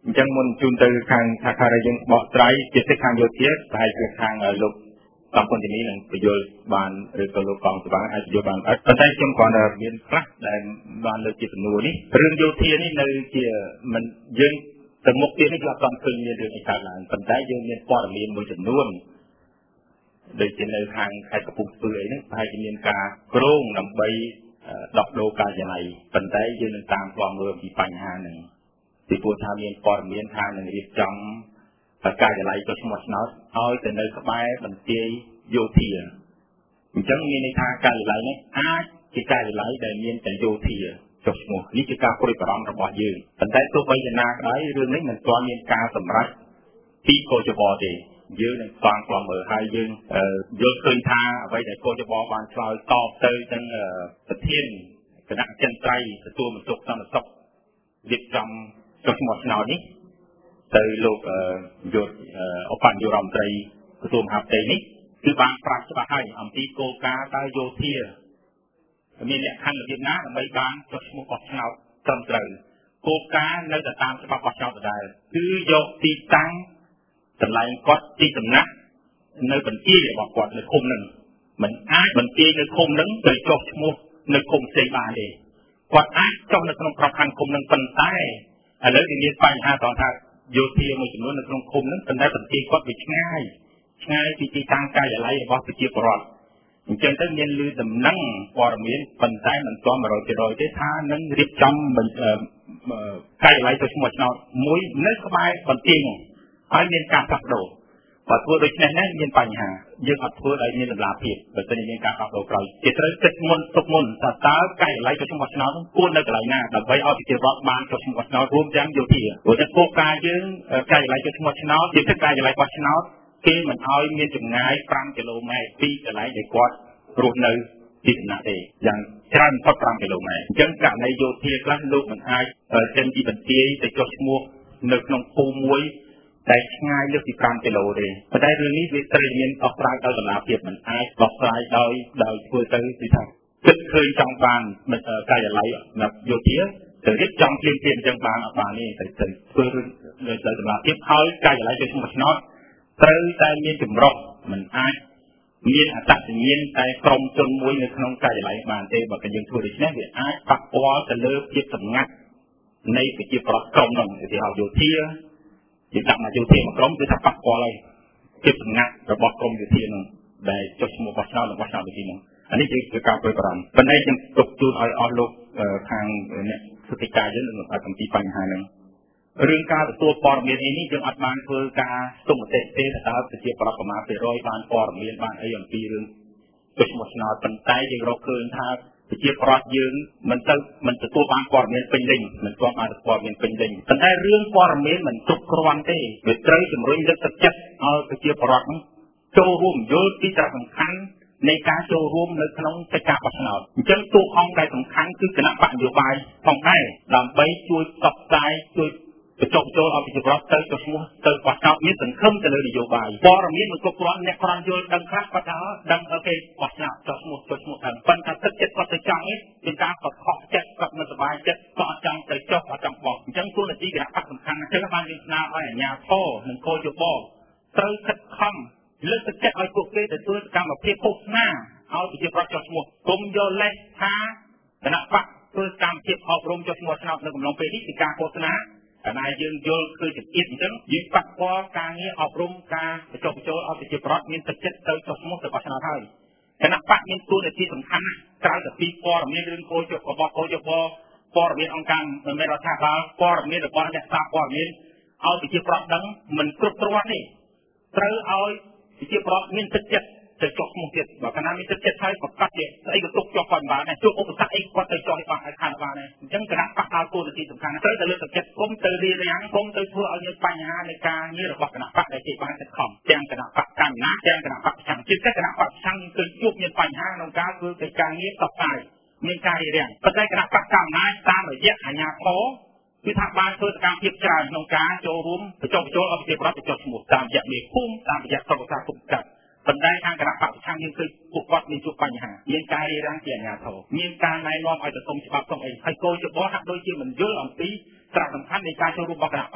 អញ្ចឹងមុនជូនទៅខាងថាខាងយើងបកស្រាយជាសិទ្ធិខាងយោធាប្រហែលជាខាងលោកតាមគុណទីនេះនឹងបញ្យល់បានឬក៏លោកកងស្វាងអាចបញ្យល់បានអត់ប៉ុន្តែខ្ញុំគ្រាន់តែមានខ្លះដែលបានលើកជាសំណួរនេះរឿងយោធានេះនៅជាមិនយើងទៅមុខទៀតនេះគឺអត់បានឃើញមានរឿងអីកើតឡើងប៉ុន្តែយើងមានព័ត៌មានមួយចំនួនដូចជានៅខាងខេត្តកំពង់ស្ពឺអីហ្នឹងប្រហែលជាមានការក្រងដើម្បីដោះដូរការិយាល័យប៉ុន្តែយើងនឹងតាមស្វែងមើលពីបញ្ហាហ្នឹងពីព្រោះថាមានព័ត៌មានថានឹងរៀបចំការិយាល័យចុះឈ្មោះឆ្នោតឲ្យទៅនៅក្បែរបន្ទាយយោធាអញ្ចឹងមានន័យថាការិយាល័យនេះអាចជាការិយាល័យដែលមានតែយោធាចុះឈ្មោះនេះជាការព្រួយបារម្ភរបស់យើងប៉ុន្តែទោះបីយ៉ាងណាក៏ដោយរឿងនេះមិនទាន់មានការសម្រេចពីកោជបទេយើងនឹងស្វែងរកមើលហើយយើងយល់ឃើញថាអ្វីដែលកោជបបានឆ្លើយតបទៅទាំងប្រធានគណៈចិន្ត្រៃយ៍ទទួលបន្ទុកសន្តិសុខរៀបចំចុះឈ្មោះឆ្នោតនេះទៅលោកយុទ្ធឧបនាយករដ្ឋមន្ត្រីក្រសួងមហាផ្ទៃនេះគឺបានប្រាប់ច្បាស់ហើយអំពីគោលការណ៍តើយោធាមានលក្ខខណ្ឌរបៀបណាដើម្បីបានចុះឈ្មោះបោះឆ្នោតត្រឹមត្រូវគោលការណ៍នៅតែតាមច្បាប់បោះឆ្នោតដដែលគឺយកទីតាំងកន្លែងគាត់ទីសំណាក់នៅបន្ទាយរបស់គាត់នៅឃុំនឹងមិនអាចបន្ទាយនៅឃុំនឹងទៅចុះឈ្មោះនៅឃុំផ្សេងបានទេគាត់អាចចុះនៅក្នុងក្របខ័ណ្ឌឃុំនឹងប៉ុន្តែឥឡូវវាមានបញ្ហាត្រង់ថាយោធាមួយចំនួននៅក្នុងឃុំនឹងប៉ុន្តែបន្ទាយគាត់វាឆ្ងាយឆ្ងាយពីទីតាំងការិយាល័យរបស់ប្រជាពលរដ្ឋអញ្ចឹងទៅមានលឺដំណឹងព័ត៌មានប៉ុន្តែមិនទាន់ một trăm phần trăm ទេថានឹងរៀបចំការិយាល័យចុះឈ្មោះឆ្នោតមួយនៅក្បែរបន្ទាយនោះហើយមានការផ្លាស់ប្ដូរបើធ្វើដូច្នេះនេះមានបញ្ហាយើងអត់ធ្វើឲ្យមានតម្លាភាពបើមិនមានការផ្លាស់ប្ដូរក្រោយជាត្រូវគិតមុនទុកមុនតើតើការិយាល័យចុះឈ្មោះឆ្នោតនោះគួរនៅកន្លែងណាដើម្បីឲ្យប្រជាពលរដ្ឋបានចុះឈ្មោះឆ្នោតរួមទាំងយោធាព្រោះតែគោលការណ៍យើងការិយាល័យចុះឈ្មោះឆ្នោតជាទឹកការិយាល័យបោះឆ្នោតគេមិនឲ្យមានចម្ងាយ5គីឡូម៉ែត្រពីកន្លែងដែលគាត់រស់នៅទីសំណាក់ទេយ៉ាងច្រើនផុត5គីឡូម៉ែត្រអញ្ចឹងករណីយោធាខ្លះលោកមិនអាចចេញពីបន្ទាយទៅចុះឈ្មោះនៅក្នុងភូមិមួយតែឆ្ងាយលើសពី5គីឡូទេប៉ុន្តែរឿងនេះវាត្រូវមានដោះស្រាយដោយតម្លាភាពមិនអាចដោះស្រាយដោយដោយធ្វើទៅគឺថាគិតឃើញចង់បានការិយាល័យយោធាទៅរៀបចំភ្លាមៗអញ្ចឹងបានអត់បានទេតែទៅធ្វើដោយតម្លាភាពហើយការិយាល័យចុះឈ្មោះឆ្នោតត្រូវតែមានចម្រុះមិនអាចមានអត្តសញ្ញាណតែក្រុមជនមួយនៅក្នុងការិយាល័យបានទេបើយើងធ្វើដូច្នេះវាអាចប៉ះពាល់ទៅលើភាពសម្ងាត់នៃប្រជាប្រដ្ឋក្រុមនោះឧទាហរណ៍យោធាជាដាក់មកយោធាមួយក្រុមគឺថាប៉ះពាល់ហើយភាពសម្ងាត់របស់ក្រុមយោធានោះដែលចុះឈ្មោះបោះឆ្នោតរបស់ឆ្នោតទីនោះអានេះជាការព្រួយបារម្ភប៉ុន្តែខ្ញុំទុកជូនឲ្យអស់លោកខាងអ្នកសុតិកាយើងនឹងអំពីបញ្ហាហ្នឹងរឿងការទទួលព័ត៌មាននេះយើងអត់បានធ្វើការស្ទង់មតិទេថាតើប្រជាប្រដ្ឋប្រមាណភាគរយបានព័ត៌មានបានអីអំពីរឿងចុះឈ្មោះឆ្នោតប៉ុន្តែយើងរកឃើញថាប្រជាប្រដ្ឋយើងមិនទៅមិនទទួលបានព័ត៌មានពេញលេញមិនទាន់បានព័ត៌មានពេញលេញប៉ុន្តែរឿងព័ត៌មានមិនគ្រប់គ្រាន់ទេវាត្រូវជំរុញលើកទឹកចិត្តឲ្យប្រជាប្រដ្ឋចូលរួមយល់ពីសារៈសំខាន់នៃការចូលរួមនៅក្នុងកិច្ចការបោះឆ្នោតអញ្ចឹងតួអង្គដែលសំខាន់គឺគណៈបកនយោបាយផងដែរដើម្បីជួយផ្សព្វផ្សាយជួយបញ្ចុះបញ្ចូលឲ្យប្រជាពលរដ្ឋទៅចុះឈ្មោះទៅបោះឆ្នោតមានសង្ឃឹមទៅលើនយោបាយព័ត៌មានមិនគ្រប់គ្រាន់អ្នកគ្រាន់យល់ដឹងខ្លះគាត់ថាដឹងអូខេបោះឆ្នោតចុះឈ្មោះចុះឈ្មោះហ្នឹងប៉ុន្តែទឹកចិត្តគាត់ទៅចង់នេះមានការគាត់ខកចិត្តគាត់មិនសប្បាយចិត្តគាត់អត់ចង់ទៅចុះអត់ចង់បោះអញ្ចឹងទូនាទីគណៈបកសំខាន់ណាស់ចឹងបានយើងស្នើឲ្យអាជ្ញាធរនិងគោជបត្រូវខិតខំលើកទឹកចិត្តឲ្យពួកគេទៅធ្វើសកម្មភាពឃោសនាឲ្យប្រជាពលរដ្ឋចុះឈ្មោះគុំយកលេសថាគណៈបកធ្វើសកម្មភាពអប់រំចុះឈ្មោះឆ្នោតនៅកំឡុងពេលនេះគឺការឃោសនាតែយើងយល់ឃើញជំនឿអញ្ចឹងយើងប៉ះពាល់ការងារអប់រំការបញ្ចុះបញ្ចូលឲ្យប្រជាពលរដ្ឋមានទឹកចិត្តទៅចុះឈ្មោះទៅបោះឆ្នោតហើយគណៈបកមានតួនាទីសំខាន់ណាស់ក្រៅពីព័ត៌មានរឿងគោលជបរបស់គោលជបព័ត៌មានអង្គការមិនមែនរដ្ឋាភិបាលព័ត៌មានរបស់អ្នកសារព័ត៌មានឲ្យប្រជាពលរដ្ឋដឹងមិនគ្រប់គ្រាន់ទេត្រូវឲ្យប្រជាពលរដ្ឋមានទឹកចិត្តទៅចុះឈ្មោះទៀតបើកាលណាមានទឹកចិត្តហើយប្រកាសជាស្អីក៏ទុកចុះគាត់បានដែរជួបឧបសគ្គអីគាត់ទៅចុះឲ្យបានឲ្យខានបានដែរអញ្ចឹងគណៈបកដើរតួនាទីសំខាន់ត្រូវតែលើកទឹកចិត្តគុំទៅរៀបរៀងគុំទៅធ្វើឲ្យមានបញ្ហានៃការងាររបស់គណៈបកដែលគេបានខិតខំទាំងគណៈបកកម្មាទាំងគណៈបកប្រឆាំងជាគណៈបកប្រឆាំងគឺជួបមានបញ្ហាក្នុងការធ្វើកិច្ចការងារតបតាយមានការរៀបរៀងប៉ុន្តែគណៈបកកម្មាតាមរយៈអាជ្ញាធរគឺថាបានធ្វើសកម្មភាពច្រើនក្នុងការចូលរួមបញ្ចុះបញ្ចូលឲ្យប្រជាពលរដ្ឋទៅចុះឈ្មោះតាមរយៈមេភូមិតាមរយៈក្រុមប្រឹក្សាគុំកាត់ប៉ុន្តែខាងគណៈបកប្រឆាំងយើងឃើញពួកគាត់មានជួបបញ្ហាមានការរារាំងពីអាជ្ញាធរមានការណែនាំឲ្យទៅសុំច្បាប់សុំអីហើយគោលជបហាក់ដូចជាមិនយល់អំពីសារៈសំខាន់នៃការចូលរួមរបស់គណៈបក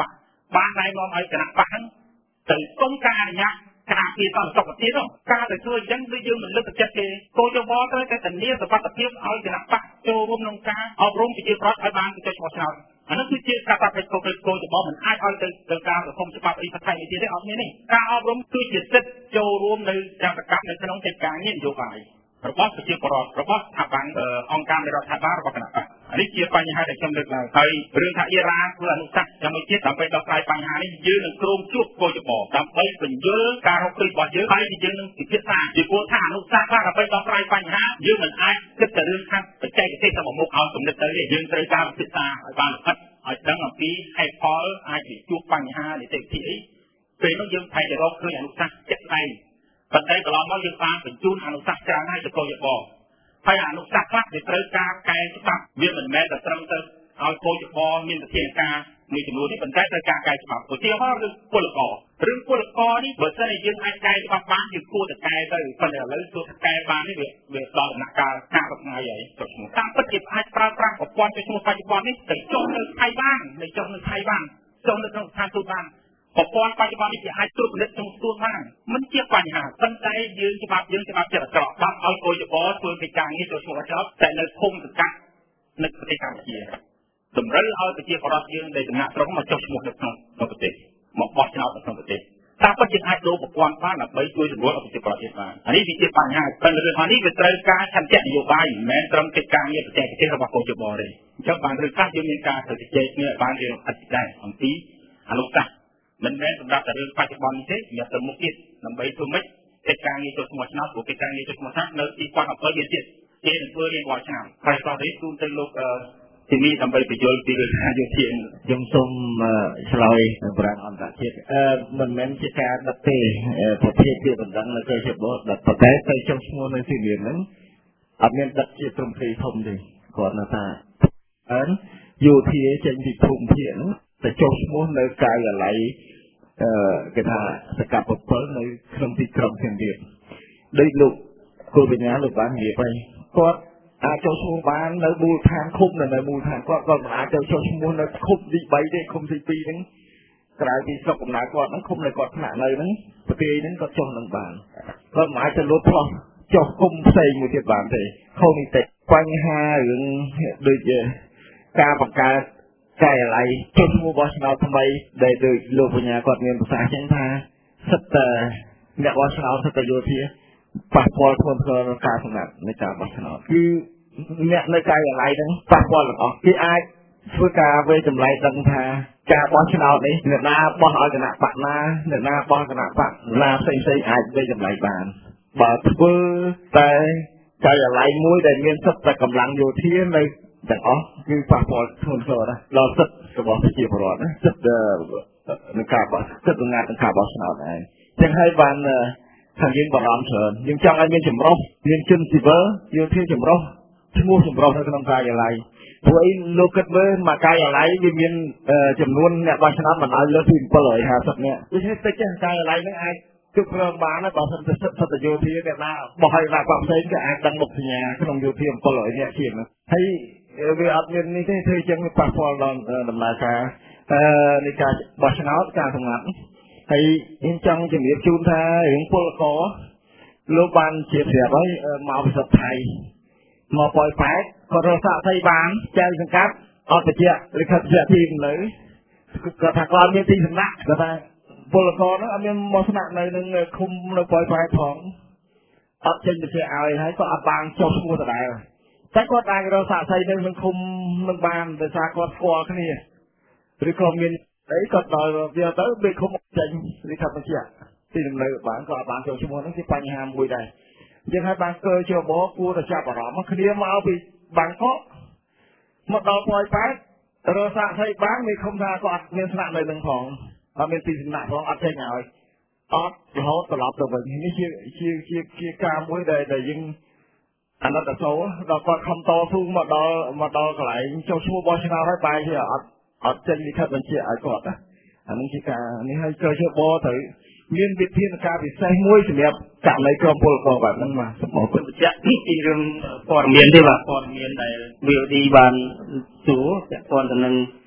បានណែនាំឲ្យគណៈបកហ្នឹងទៅគុំការអនុញ្ញាតការពីសន្តិសុខទៀតនោះការទៅធ្វើអញ្ចឹងគឺយើងមិនលើកទឹកចិត្តទេគោលយោបល់ត្រូវតែធានាសុខភាពឲ្យគណៈបកចូលរួមក្នុងការអប់រំប្រជាប្រដ្ឋឲ្យបានទៅឆ្លងឆ្នោតអានោះគឺជាការប្រព្រឹត្តគោលគោលយោបល់មិនអាចឲ្យទៅទៅការសង្គមច្បាប់អីផ្សេងទៀតទេអត់មានទេការអប់រំគឺជាសិទ្ធិចូលរួមនៅយ៉ាងសកម្មនៅក្នុងកិច្ចការងារនយោបាយរបស់ប្រជាពលរដ្ឋរបស់ស្ថាប័នអង្គការនៃរដ្ឋាភិបាលរបស់គណៈបកនេះជាបញ្ហាដែលខ្ញុំលើកឡើងហើយរឿងថាអ៊ីរ៉ាធ្វើអនុសាសន៍ជាមួយទៀតដើម្បីដោះស្រាយបញ្ហានេះយើងនឹងគ្រោងជួបគោលយោបល់ដើម្បីបញ្យល់ការរកឃើញរបស់យើងហើយយើងនឹងពិភាក្សាពីព្រោះថាអនុសាសន៍ខ្លះដើម្បីដោះស្រាយបញ្ហាយើងមិនអាចគិតតែរឿងខាងបច្ចេកទេសទៅមុខឲ្យគំនិតទៅទេយើងត្រូវការពិភាក្សាឲ្យបានល្អិតឲ្យដឹងអំពីហេតុផលអាចទៅជួបបញ្ហានីតិវិធីអីពេលនោះយើងតែរកឃើញអនុសាសន៍ជាក់ស្ដែងប៉ុន្តែកន្លងមកយើងបានបញ្ជូនអនុសាសន៍ច្រើនហើយទៅគោលយោបល់ហើយអនុសាសន៍ខ្លះវាត្រូវការកែច្បាប់វាមិនមែនតែត្រឹមទៅឲ្យគោលយោបល់មានវិធានការមួយចំនួននេះប៉ុន្តែត្រូវការកែច្បាប់ឧទាហរណ៍រឿងពលកររឿងពលករនេះបើសិនជាយើងអាចកែច្បាប់បានយើងគួរតែកែទៅប៉ុន្តែឥឡូវទោះតែកែបាននេះវាវាដល់ដំណាក់កាលការរកថ្ងៃហើយចុះឈ្មោះតាមពិតជាអាចប្រើប្រាស់ប្រព័ន្ធចុះឈ្មោះបច្ចុប្បន្ននេះទៅចុះនៅថៃបាននៅចុះនៅថៃបានចុះនៅក្នុងស្ថានទូតបានប្រព័ន្ធបច្ចុប្បន្ននេះជាអាចត្រួតពិនិត្យក្នុងទូនបានមិនជាបញ្ហាប៉ុន្តែយើងច្បាប់យើងច្បាប់ចិត្តអាក្រក់បានឲ្យគោលយោបល់ធ្វើកិច្ចការងារចូលឈ្មោះចោលតែនៅភូមិសង្កាត់នៅប្រទេសកម្ពុជាតម្រូវឲ្យប្រជាពលរដ្ឋយើងដែលចំណាក់ស្រុកមកចុះឈ្មោះនៅក្នុងប្រទេសមកបោះឆ្នោតនៅក្នុងប្រទេសតាមពិតយើងអាចដូរប្រព័ន្ធបានដើម្បីជួយសម្រួលឲ្យប្រជាពលរដ្ឋយើងបានអានេះវាជាបញ្ហាប៉ុន្តែរឿងនេះវាត្រូវការឆន្ទៈនយោបាយមិនមែនត្រឹមកិច្ចការងារបច្ចេកទេសរបស់គោលយោបល់ទេអញ្ចឹងបានរឿងខ្លះយើងមានការទៅជជែកគ្នាបានរៀនអធិដែរអំពីអនុសាសន៍មិនមែនសម្រាប់តែរឿងបច្ចុប្បន្ននេះទេវាទៅមុខទៀតដើម្បីធ្វើម៉េចកិច្ចការងារចូលឈ្មោះឆ្នោតព្រោះកិច្ចការងារចូលឈ្មោះឆ្នោតនៅទីពាន់អត់ទៅទៀតគេនឹងធ្វើរៀងរាល់ឆ្នាំហើយតោះនេះទូទៅលោកទីនេះដើម្បីបញ្យល់ពីរឿងយោធាខ្ញុំសូមឆ្លើយប្រាំអន្តរជាតិអឺមិនមែនជាការដឹកទេប្រភេទជាបណ្ដឹងនៅគេជាបោះដឹកប៉ុន្តែទៅចុះឈ្មោះនៅទីនេះហ្នឹងអត់មានដឹកជាក្រុមភេទធំទេគាត់ថាអឺយោធាចេញពីភូមិភាគហ្នឹងទៅចុះឈ្មោះនៅការិយាល័យអឺគេថាសកលពលនៅក្នុងទីក្រុងផ្សេងទៀតដោយលោកគូបញ្ញាលោកបាននិយាយไปគាត់អាចចូលឈ្មោះបាននៅមូលដ្ឋានឃុំនៅនៅមូលដ្ឋានគាត់គាត់មិនអាចចូលចូលឈ្មោះនៅឃុំទី3ទេឃុំទី2ហ្នឹងក្រៅពីស្រុកកំណើតគាត់ហ្នឹងឃុំនៅគាត់ថ្នាក់នៅហ្នឹងប្រទេសហ្នឹងគាត់ចុះនឹងបានគាត់មិនអាចទៅលូតផ្លោះចុះឃុំផ្សេងមួយទៀតបានទេខុសនីតិបញ្ហារឿងដូចជាការបង្កើតការិយាល័យចុះឈ្មោះបោះឆ្នោតថ្មីដែលដូចលោកបញ្ញាគាត់មានប្រសាសន៍អញ្ចឹងថាសិតតែអ្នកបោះឆ្នោតសិតតែយោធាប៉ះពាល់ធ្ងន់ធ្ងរដល់ការសម្ងាត់នៃការបោះឆ្នោតគឺអ្នកនៅការិយាល័យហ្នឹងប៉ះពាល់ទាំងអស់គេអាចធ្វើការវេចម្លែកដឹងថាការបោះឆ្នោតនេះអ្នកណាបោះឲ្យគណៈបកណាអ្នកណាបោះគណៈបកណាផ្សេងផ្សេងអាចវេចម្លែកបានបើធ្វើតែការិយាល័យមួយដែលមានសិទ្ធិតែកម្លាំងយោធានៅទាំងអស់គឺប៉ះពាល់ធ្ងន់ធ្ងរណាស់ដល់សិទ្ធិរបស់ប្រជាពលរដ្ឋណាសិទ្ធិនៃការបោះសិទ្ធិងាត់នៃការបោះឆ្នោតឯងចឹងហើយបានខាងយើងបារម្ភច្រើនយើងចង់ឲ្យមានចម្រុះមានជនស៊ីវិលយោធាចម្រុះឈ្មោះចម្រុះនៅក្នុងការិយាល័យព្រោះអីលោកគិតមើលមកការិយាល័យវាមានចំនួនអ្នកបោះឆ្នោតមិនឲ្យលើសពីbảy trămห้าสิบនាក់ដូច្នេះតិចទេការិយាល័យហ្នឹងអាចជប់ព្រមបានបើសិនទៅសិទ្ធិសិទ្ធិយោធាអ្នកណាបោះឲ្យដាក់បកផ្សេងក៏អាចដឹងមុខសញ្ញាក្នុងយោធាbảy trămនាក់ជាងហ្នឹងហើយវាអត់មាននេះទេធ្វើចឹងវាប៉ះពាល់ដល់ដំណើរការនៃការបោះឆ្នោតការសម្ងាត់ហើយខ្ញុំចង់ជំរាបជូនថារឿងពលករលោកបានជាប្រាប់ហើយមកពិសិដ្ឋថៃមកប៉ោយប៉ែតក៏រកសាកសីបានចែកសង្កាត់អត់បញ្ជាក់លិខិតបញ្ជាក់ទីនៅគាត់ថាគាត់មានទីសំណាក់គាត់ថាពលករនោះអត់មានមកស្នាក់នៅនឹងឃុំនៅប៉ោយប៉ែតផងអត់ចេញបញ្ជាក់ឲ្យហើយក៏អត់បានចុះឈ្មោះដដែលតែគាត់អាចរកសាកសីនៅក្នុងឃុំនឹងបានដោយសារគាត់ស្គាល់គ្នាឬក៏មានអីគាត់ដល់វាទៅវាឃុំចេញលិខិតបញ្ជាក់ទីលំនៅបានក៏អត់បានចូលឈ្មោះហ្នឹងជាបញ្ហាមួយដែរអញ្ចឹងហើយបានកើជាបោគួរតែចាប់អារម្មណ៍គ្នាមកពីបាងកកមកដល់ប៉ោយប៉ែតរកសាកសីបានមានឃុំថាគាត់មានស្នាក់នៅនឹងផងអត់មានទីសំណាក់ផងអត់ចេញឲ្យអត់រហូតត្រឡប់ទៅវិញនេះជាជាជាជាការមួយដែលដែលយើងអាណិតអសូរដល់គាត់ខំតស៊ូមកដល់មកដល់កន្លែងចូលឈ្មោះបោះឆ្នោតហើយបែរជាអត់អត់ចេញលិខិតបញ្ជាក់ឲ្យគាត់ណាអានេះជាការនេះហើយកើជាបោត្រូវមានវិធានការពិសេសមួយសម្រាប់ករណីក្រុមពលករបែបហ្នឹងបាទសូមអរគុណបញ្ជាក់នេះពីរឿងព័ត៌មានទេបាទព័ត៌មានដែល វី អូ ឌី បានសួរពាក់ព័ន្ធទៅនឹង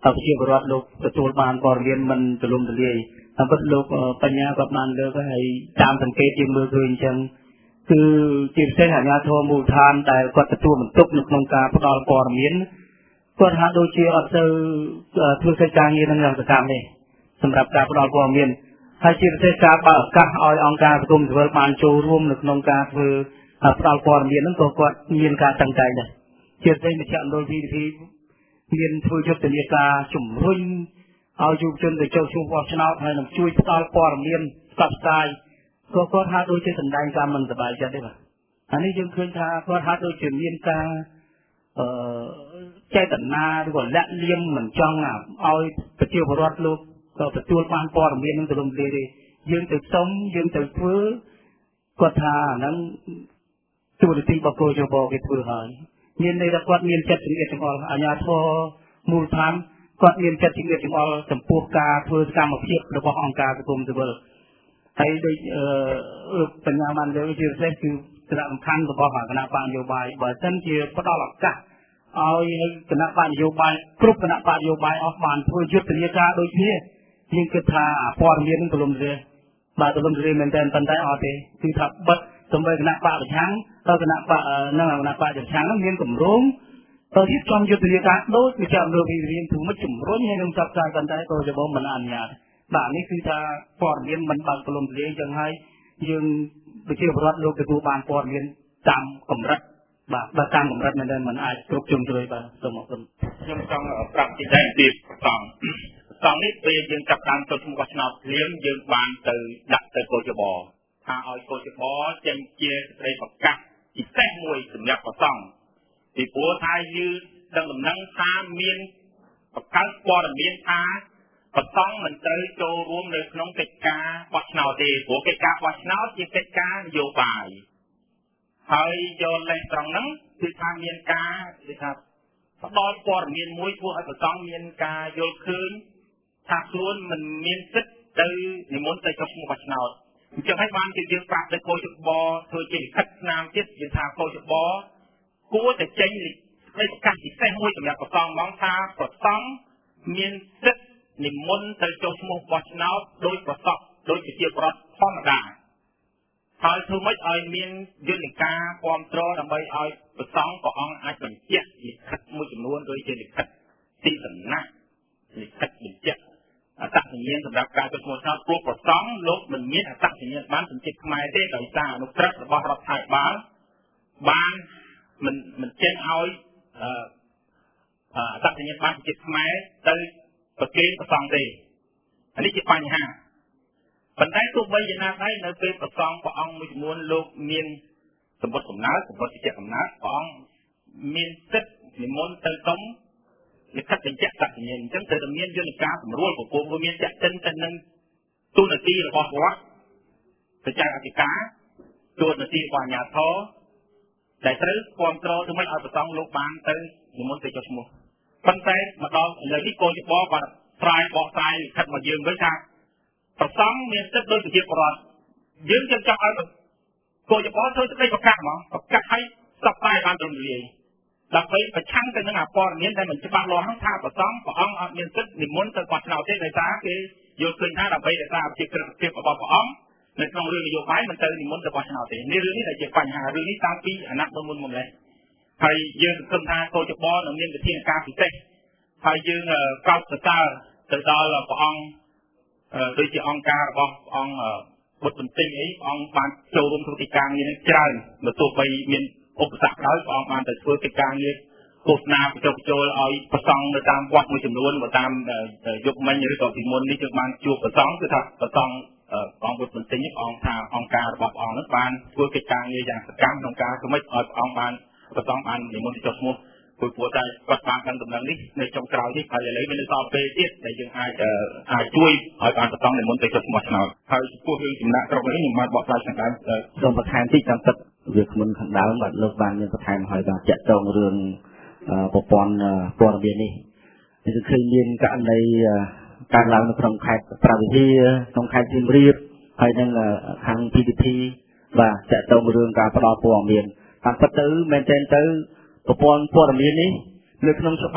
ប្រជាពលរដ្ឋលោកទទួលបានព័ត៌មានមិនទូលំទូលាយតាមពិតលោកបញ្ញាក៏បានលើកហើយតាមសង្កេតយើងមើលឃើញអញ្ចឹងគឺជាពិសេសអាជ្ញាធរមូលដ្ឋានដែលគាត់ទទួលបន្ទុកនៅក្នុងការផ្ដល់ព័ត៌មានគាត់ហាក់ដូចជាអត់ទៅធ្វើកិច្ចការងារនឹងយ៉ាងសកម្មទេសម្រាប់ការផ្ដល់ព័ត៌មានហើយជាពិសេសការបើកឱកាសឲ្យអង្គការសង្គមស៊ីវិលបានចូលរួមនៅក្នុងការធ្វើផ្ដល់ព័ត៌មានហ្នឹងក៏គាត់មានការតាំងតែងដែរជាពិសេសមជ្ឈមណ្ឌល វី ឌី พี មានធ្វើយុទ្ធនាការជំរុញឲ្យយុវជនទៅចូលរួមបោះឆ្នោតហើយនឹងជួយផ្ដល់ព័ត៌មានផ្សព្វផ្សាយក៏គាត់ហាក់ដូចជាសម្ដែងការមិនសប្បាយចិត្តទេបាទអានេះយើងឃើញថាគាត់ហាក់ដូចជាមានការអឺចេតនាឬក៏លាក់លៀមមិនចង់ឲ្យប្រជាពលរដ្ឋលោកក៏ទទួលបានព័ត៌មាននឹងទូលំទូលាយទេយើងទៅសុំយើងទៅធ្វើគាត់ថាហ្នឹងទូរទស្សន៍បកគោជបគេធ្វើហើយមានន័យថាគាត់មានចិត្តជំនឿចង្អុលអាជ្ញាធរមូលដ្ឋានគាត់មានចិត្តជំនឿចង្អុលចំពោះការធ្វើសកម្មភាពរបស់អង្គការសង្គមស៊ីវិលហើយដូចអឺបញ្ញាបានលើកជាពិសេសគឺសារៈសំខាន់របស់គណៈបកនយោបាយបើមិនជាផ្ដល់ឱកាសឲ្យគណៈបកនយោបាយគ្រប់គណៈបកនយោបាយអស់បានធ្វើយុទ្ធនាការដូចគ្នាយើងគិតថាព័ត៌មាននឹងទូលំទូលាយបាទទូលំទូលាយមែនតើប៉ុន្តែអត់ទេគឺថាបិទទម្រើគណៈបកប្រឆាំងទៅគណៈបកនឹងគណៈបកប្រឆាំងហ្នឹងមានគម្រោងទៅរៀបចំយុទ្ធនាការដូចវិជ្ជាអនុវិរៀនទូមិនជំរុញឲ្យនឹងចាប់ផ្សាយប៉ុន្តែក៏ច្បងមិនអនុញ្ញាតបាទនេះគឺថាព័ត៌មានមិនបើកទូលំទូលាយចឹងហើយយើងប្រជាពលរដ្ឋលោកទទួលបានព័ត៌មានតាមកម្រិតបាទបើតាមកម្រិតមែនតើមិនអាចគ្រប់ជ្រុងជ្រោយបាទសូមអរគុណខ្ញុំចង់ប្រាប់ទីដែរទៀតសងសងនេះពេលយើងចាប់តាមទៅឈ្មោះឆ្នោតភ្លាមយើងបានទៅដាក់ទៅកោជបថាឲ្យកោជបចេញជាសេចក្តីប្រកាសពិសេសមួយសម្រាប់ប្រសង់ពីព្រោះថាយើងដឹងដំណឹងថាមានបង្កើតព័ត៌មានថាប្រសង់មិនត្រូវចូលរួមនៅក្នុងកិច្ចការបោះឆ្នោតទេព្រោះកិច្ចការបោះឆ្នោតជាកិច្ចការនយោបាយហើយយកលេសត្រង់ហ្នឹងគឺថាមានការគឺថាផ្ដល់ព័ត៌មានមួយធ្វើឲ្យប្រសង់មានការយល់ឃើញថាខ្លួនមិនមានសិទ្ធិទៅនិមន្តទៅចុះឈ្មោះបោះឆ្នោតអញ្ចឹងហើយបានជាយើងប្រាប់ទៅកោជបធ្វើជាលិខិតស្នាមទៀតយើងថាកោជបគួរតែចេញលិខិតប្រកាសពិសេសមួយសម្រាប់ប្រសង់ហ្មងថាប្រសង់មានសិទ្ធិនិមន្តទៅចុះឈ្មោះបោះឆ្នោតដោយប្រសពដោយប្រជាប្រដ្ឋធម្មតាហើយធ្វើម៉េចឲ្យមានយន្តការគ្រប់គ្រងដើម្បីឲ្យប្រសង់ព្រះអង្គអាចបញ្ជាក់លិខិតមួយចំនួនដូចជាលិខិតទីសំណាក់លិខិតបញ្ជាក់អត្តសញ្ញាណសម្រាប់ការចុះឈ្មោះឆ្នោតព្រោះប្រសង់លោកមិនមានអត្តសញ្ញាណបានសញ្ជាតិខ្មែរទេដោយសារអនុក្រឹត្យរបស់រដ្ឋាភិបាលបានមិនមិនចេញឲ្យអឺអត្តសញ្ញាណបានសញ្ជាតិខ្មែរទៅប្រគេនប្រសង់ទេអានេះជាបញ្ហាប៉ុន្តែទោះបីយ៉ាងណាដែរនៅពេលប្រសង់ព្រះអង្គមួយចំនួនលោកមានសម្បត្តិកំណើតសម្បត្តិជាកំណើតព្រះអង្គមានសិទ្ធិនិមន្តទៅសុំលិខិតបញ្ជាក់អត្តសញ្ញាណអញ្ចឹងត្រូវតែមានយន្តការសម្រួលប្រគល់មានចាក់ចិនទៅនឹងទូនាទីរបស់រដ្ឋបច្ចេកអធិការទូនាទីរបស់អាជ្ញាធរដែលត្រូវគ្រប់គ្រងទៅមិនឲ្យប្រសង់លោកបានទៅនិមន្តទៅចុះឈ្មោះប៉ុន្តែមកដល់ឥឡូវនេះកោជបគាត់ស្រាយបកស្រាយលិខិតមកយើងវិញថាប្រសង់មានសិទ្ធិដោយប្រជាពលរដ្ឋយើងចង់ចង់ឲ្យកោជបធ្វើសេចក្តីប្រកាសហ្មងប្រកាសឲ្យសព្វផ្សាយបានទូលំទូលាយដើម្បីប្រឆាំងទៅនឹងអព័ត៌មានដែលមិនច្បាស់លាស់ហ្នឹងថាប្រសង់ព្រះអង្គអត់មានសិទ្ធិនិមន្តទៅបោះឆ្នោតទេដោយសារគេយល់ឃើញថាដើម្បីរក្សាប្រជាក្រិតភាពរបស់ព្រះអង្គនៅក្នុងរឿងនយោបាយមិនទៅនិមន្តទៅបោះឆ្នោតទេនេះរឿងនេះដែលជាបញ្ហារឿងនេះតាំងពីអាណត្តិមុនមុនមកម្លេះហើយយើងសង្ឃឹមថាកោជបនឹងមានវិធានការពិសេសហើយយើងកោតសរសើរទៅដល់ព្រះអង្គដូចជាអង្គការរបស់ព្រះអង្គបុត្របន្ទិញអីព្រះអង្គបានចូលរួមធ្វើកិច្ចការងារនេះច្រើនបើទោះបីមានឧបសគ្គដោយព្រះអង្គបានទៅធ្វើកិច្ចការងារឃោសនាបញ្ចុះបញ្ចូលឲ្យប្រសង់នៅតាមវត្តមួយចំនួនបើតាមយុគមិញឬក៏ពីមុននេះយើងបានជួបប្រសង់គឺថាប្រសង់អង្គបុត្របន្ទិញនេះព្រះអង្គថាអង្គការរបស់ព្រះអង្គនោះបានធ្វើកិច្ចការងារយ៉ាងសកម្មក្នុងការធ្វើម៉េចឲ្យព្រះអង្គបានប្រសង់បាននិមន្តទៅចុះឈ្មោះព្រោះព្រោះតែគាត់បានដឹងដំណឹងនេះនៅចុងក្រោយនេះហើយឥឡូវមានសល់ពេលទៀតដែលយើងអាចអាចជួយឲ្យបានប្រសង់និមន្តទៅចុះឈ្មោះឆ្នោតហើយចំពោះរឿងចំណាក់ស្រុកនេះខ្ញុំបានបកស្រាយខាងដើមសូមបន្ថែមតិចតាមទឹកវាគ្មិនខាងដើមបាទលោកបានមានបន្ថែមហើយបាទចាក់ចងរឿងប្រព័ន្ធព័ត៌មាននេះនេះគឺឃើញមានករណីកើតឡើងនៅក្នុងខេត្តប្រវត្តិក្នុងខេត្តសៀមរាបហើយនឹងខាង พี ที พี បាទចាក់ចងរឿងការផ្ដល់ព័ត៌មានតាមពិតទៅមែនទែនទៅប្រព័ន្ធព័ត៌មាននេះនៅក្នុងច្បាប់